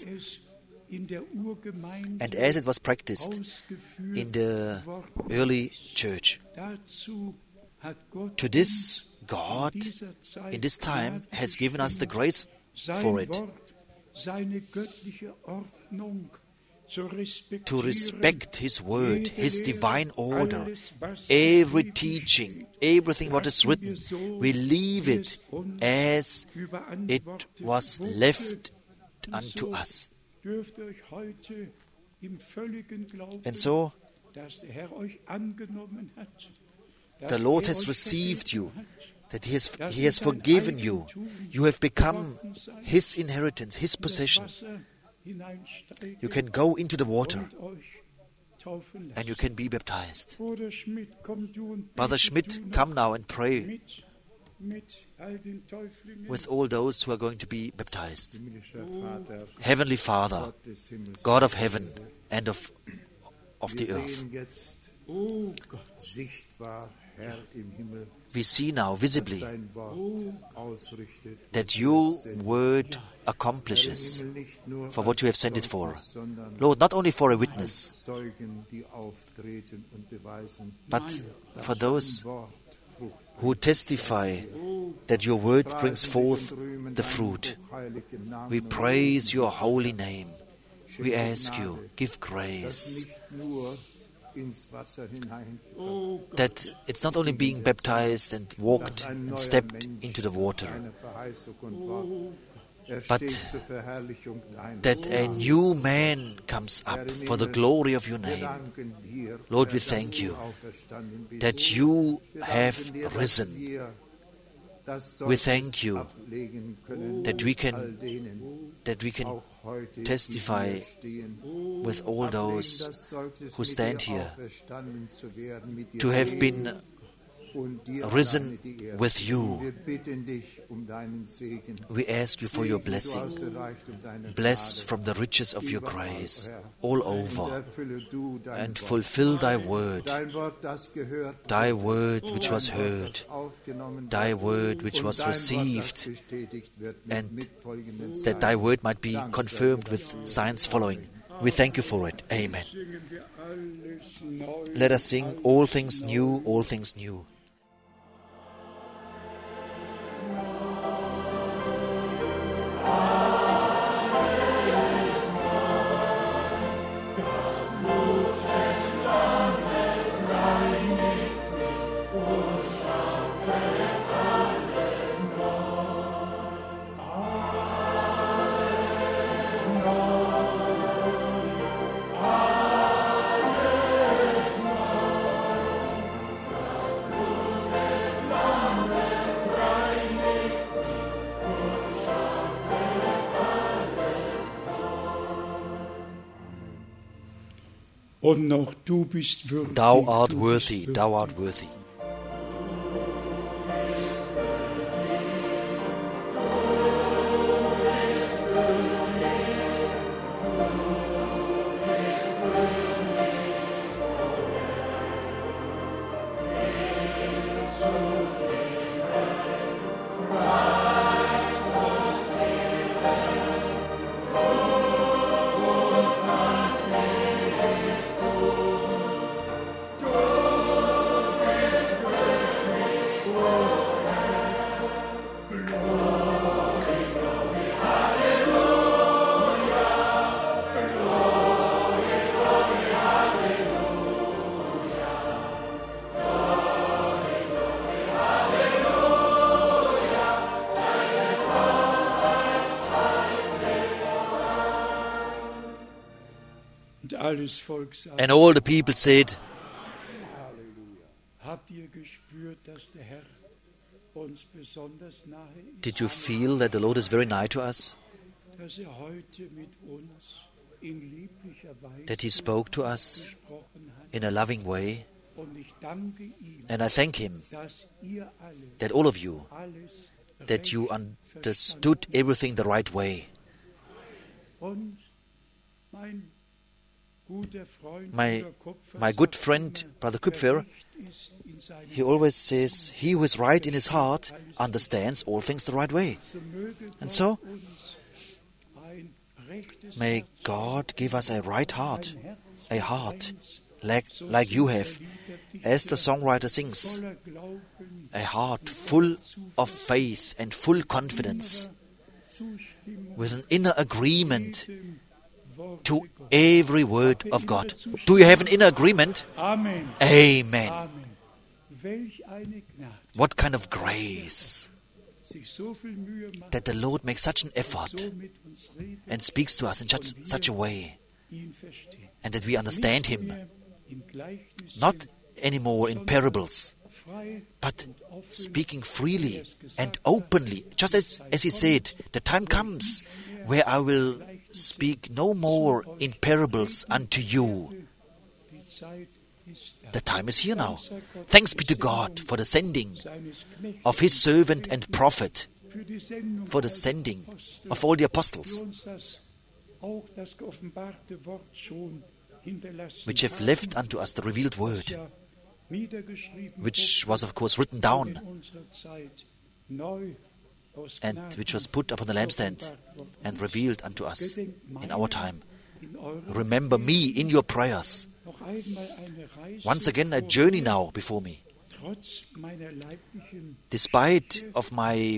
And as it was practiced in the early church. To this, God, in this time, has given us the grace for it. To respect His word, His divine order, every teaching, everything what is written, we leave it as it was left unto us. And so, the Lord has received you, that He has forgiven you. You have become His inheritance, His possession. You can go into the water and you can be baptized. Brother Schmidt, come now and pray with all those who are going to be baptized. Heavenly Father, God of heaven and of the earth, we see now visibly that your word accomplishes for what you have sent it for. Lord, not only for a witness, but for those who testify that your word brings forth the fruit. We praise your holy name. We ask you, give grace. That it's not only being baptized and walked and stepped into the water, but that a new man comes up for the glory of your name. Lord, we thank you that you have risen. We thank you that we can testify with all those who stand here to have been risen with you. We ask you for your blessing. Bless from the riches of your grace all over and fulfill thy word which was heard, thy word which was received, and that thy word might be confirmed with signs following. We thank you for it. Amen. Let us sing all things new, all things new. Und noch du bist würdig. Thou art du worthy, bist thou art worthy. Alles Volk sagt, And all the people said, habt ihr gespürt, dass der Herr uns besonders nahe ist, did you feel that the Lord is very nigh to us? dass heute mit uns in lieblicher Weise That He spoke to us gesprochen hat? in a loving way? Und ich danke ihm, And I thank Him dass ihr alle that all of you, alles that you recht understood everything the right way. Und mein guter Freund, My Bruder Kupfer, good sagt friend, immer, Brother wer Kupfer, recht ist in seinem he always says, he who is right in his heart understands all things the right way. So möge And Gott so, uns ein rechtes may Herz, God give us a right heart, ein Herz a heart eins, like you have, as the songwriter sings, voller Glauben, a heart full of faith and full confidence, Zustimmung with an inner agreement dem Wort to Gottes. every word of God. Do you have an inner agreement? Amen. Amen. Amen. Welch eine Gnade, What kind of grace sich so viel Mühe macht, that the Lord makes such an effort so mit uns redet, and speaks to us in such a way, ihn verstehen. and that we understand Nicht Him, mehr in Gleichnissen, not anymore in parables, frei but und offen, speaking freely and openly, just as He said, the time comes where I will speak no more in parables unto you. die Zeit ist da. The time is here now. Thanks be to God for the sending Seines Knechts of His servant and prophet, für die Sendung for the all der sending Apostel, of all the die apostles, uns auch das geoffenbarte Wort schon hinterlassen which have left unto us the revealed word, ja niedergeschrieben which was of course written down in unserer Zeit neu aus and Gnaden which was put upon the lampstand offenbart worden. and revealed unto us Gedenkt in our time. in eurer Remember me in your prayers. noch einmal eine Reise Once again, a vor journey mir, now before me. trotz meiner leiblichen Despite of my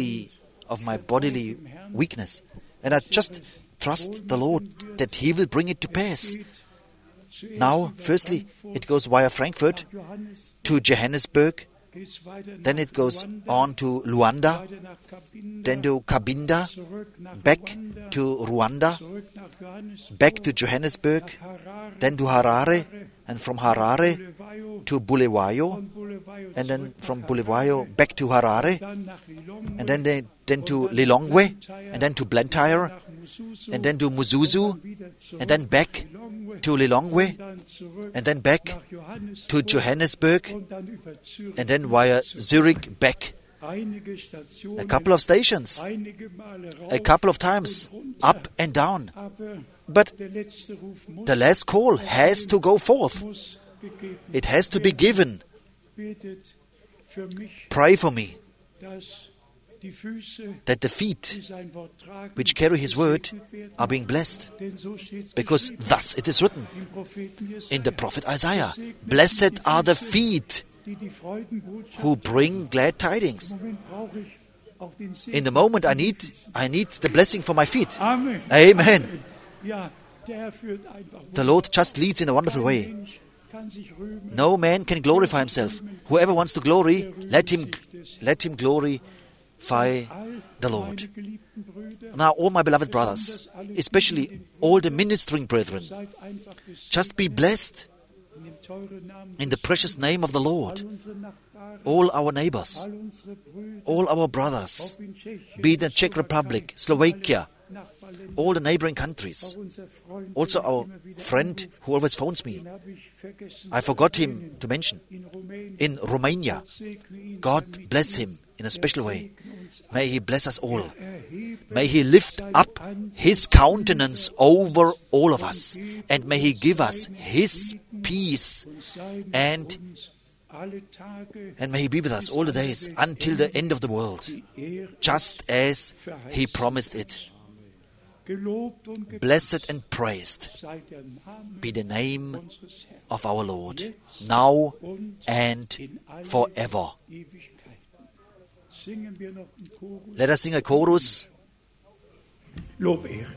bodily weakness. And I just trust the Lord that He will bring it to pass. zuerst Now, über firstly, Frankfurt it goes via Frankfurt nach Johannes, to Johannesburg, geht's weiter then nach it goes Luanda, on to Luanda, weiter nach Cabinda, then to Cabinda, zurück nach back Luanda, to Rwanda, zurück nach Johannesburg, back to Johannesburg, nach Harare, then to Harare, and from Harare Bulawayo, to Bulawayo, von Bulawayo and then zurück from nach Bulawayo Harare, back to Harare, dann nach Lilongwe, and then to und dann Lilongwe, Blantyre, and then to Blantyre, nach Mususu, and then to und Musuzu, dann wieder zurück and then back nach Lilongwe, to Lilongwe, und dann zurück and then back nach Johannesburg, to Johannesburg, und dann über Zürich and then via Zurich back. einige Stationen, A couple of stations, einige Male rauf a couple of times, und runter. up and down. Aber But der letzte Ruf muss, the last call has to go forth. muss gegeben It has to be given. betet für mich, Pray for me dass die Füße, that the die feet sein Wort tragen, which carry His word gesegnet werden. are being blessed, Denn so steht's because geschrieben thus it is written im Propheten Jesaja. in the prophet Isaiah. Blessed are the feet die Freudenbotschaft who bring glad tidings. im Moment brauche ich auch den Segen. In the moment I need the blessing for my feet. Amen. Amen. Ja, der Herr führt einfach. The Lord just leads in a wonderful Kein way. Mensch kann sich rühmen. No man can glorify himself. Whoever wants to glory, let him glorify All the Lord. meine geliebten Brüder, Now, all my beloved brothers, especially all the ministering brethren, seid einfach gesegnet just be blessed in dem teuren Namen in the precious name of the Lord. all unsere Nachbarn, All our neighbors, all unsere Brüder, all our brothers, ob in Tschechien, be it in Czech Republic, Slovakia, Nachbarländer, all the neighboring countries. Also our friend who always phones me. I forgot him to mention. In Romania. God bless him in a special way. May He bless us all. May He lift up His countenance over all of us. And may He give us His peace. And may He be with us all the days until the end of the world. Just as He promised it. Blessed and praised be the name of our Lord, now and forever. Let us sing a chorus. Lob, Ehre.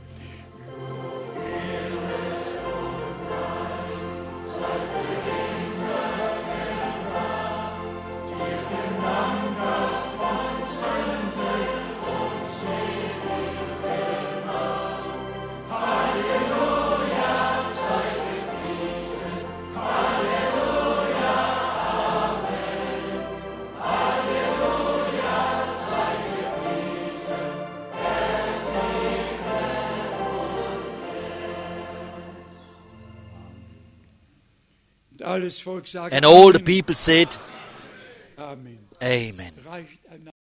And all the people said, Amen. Amen.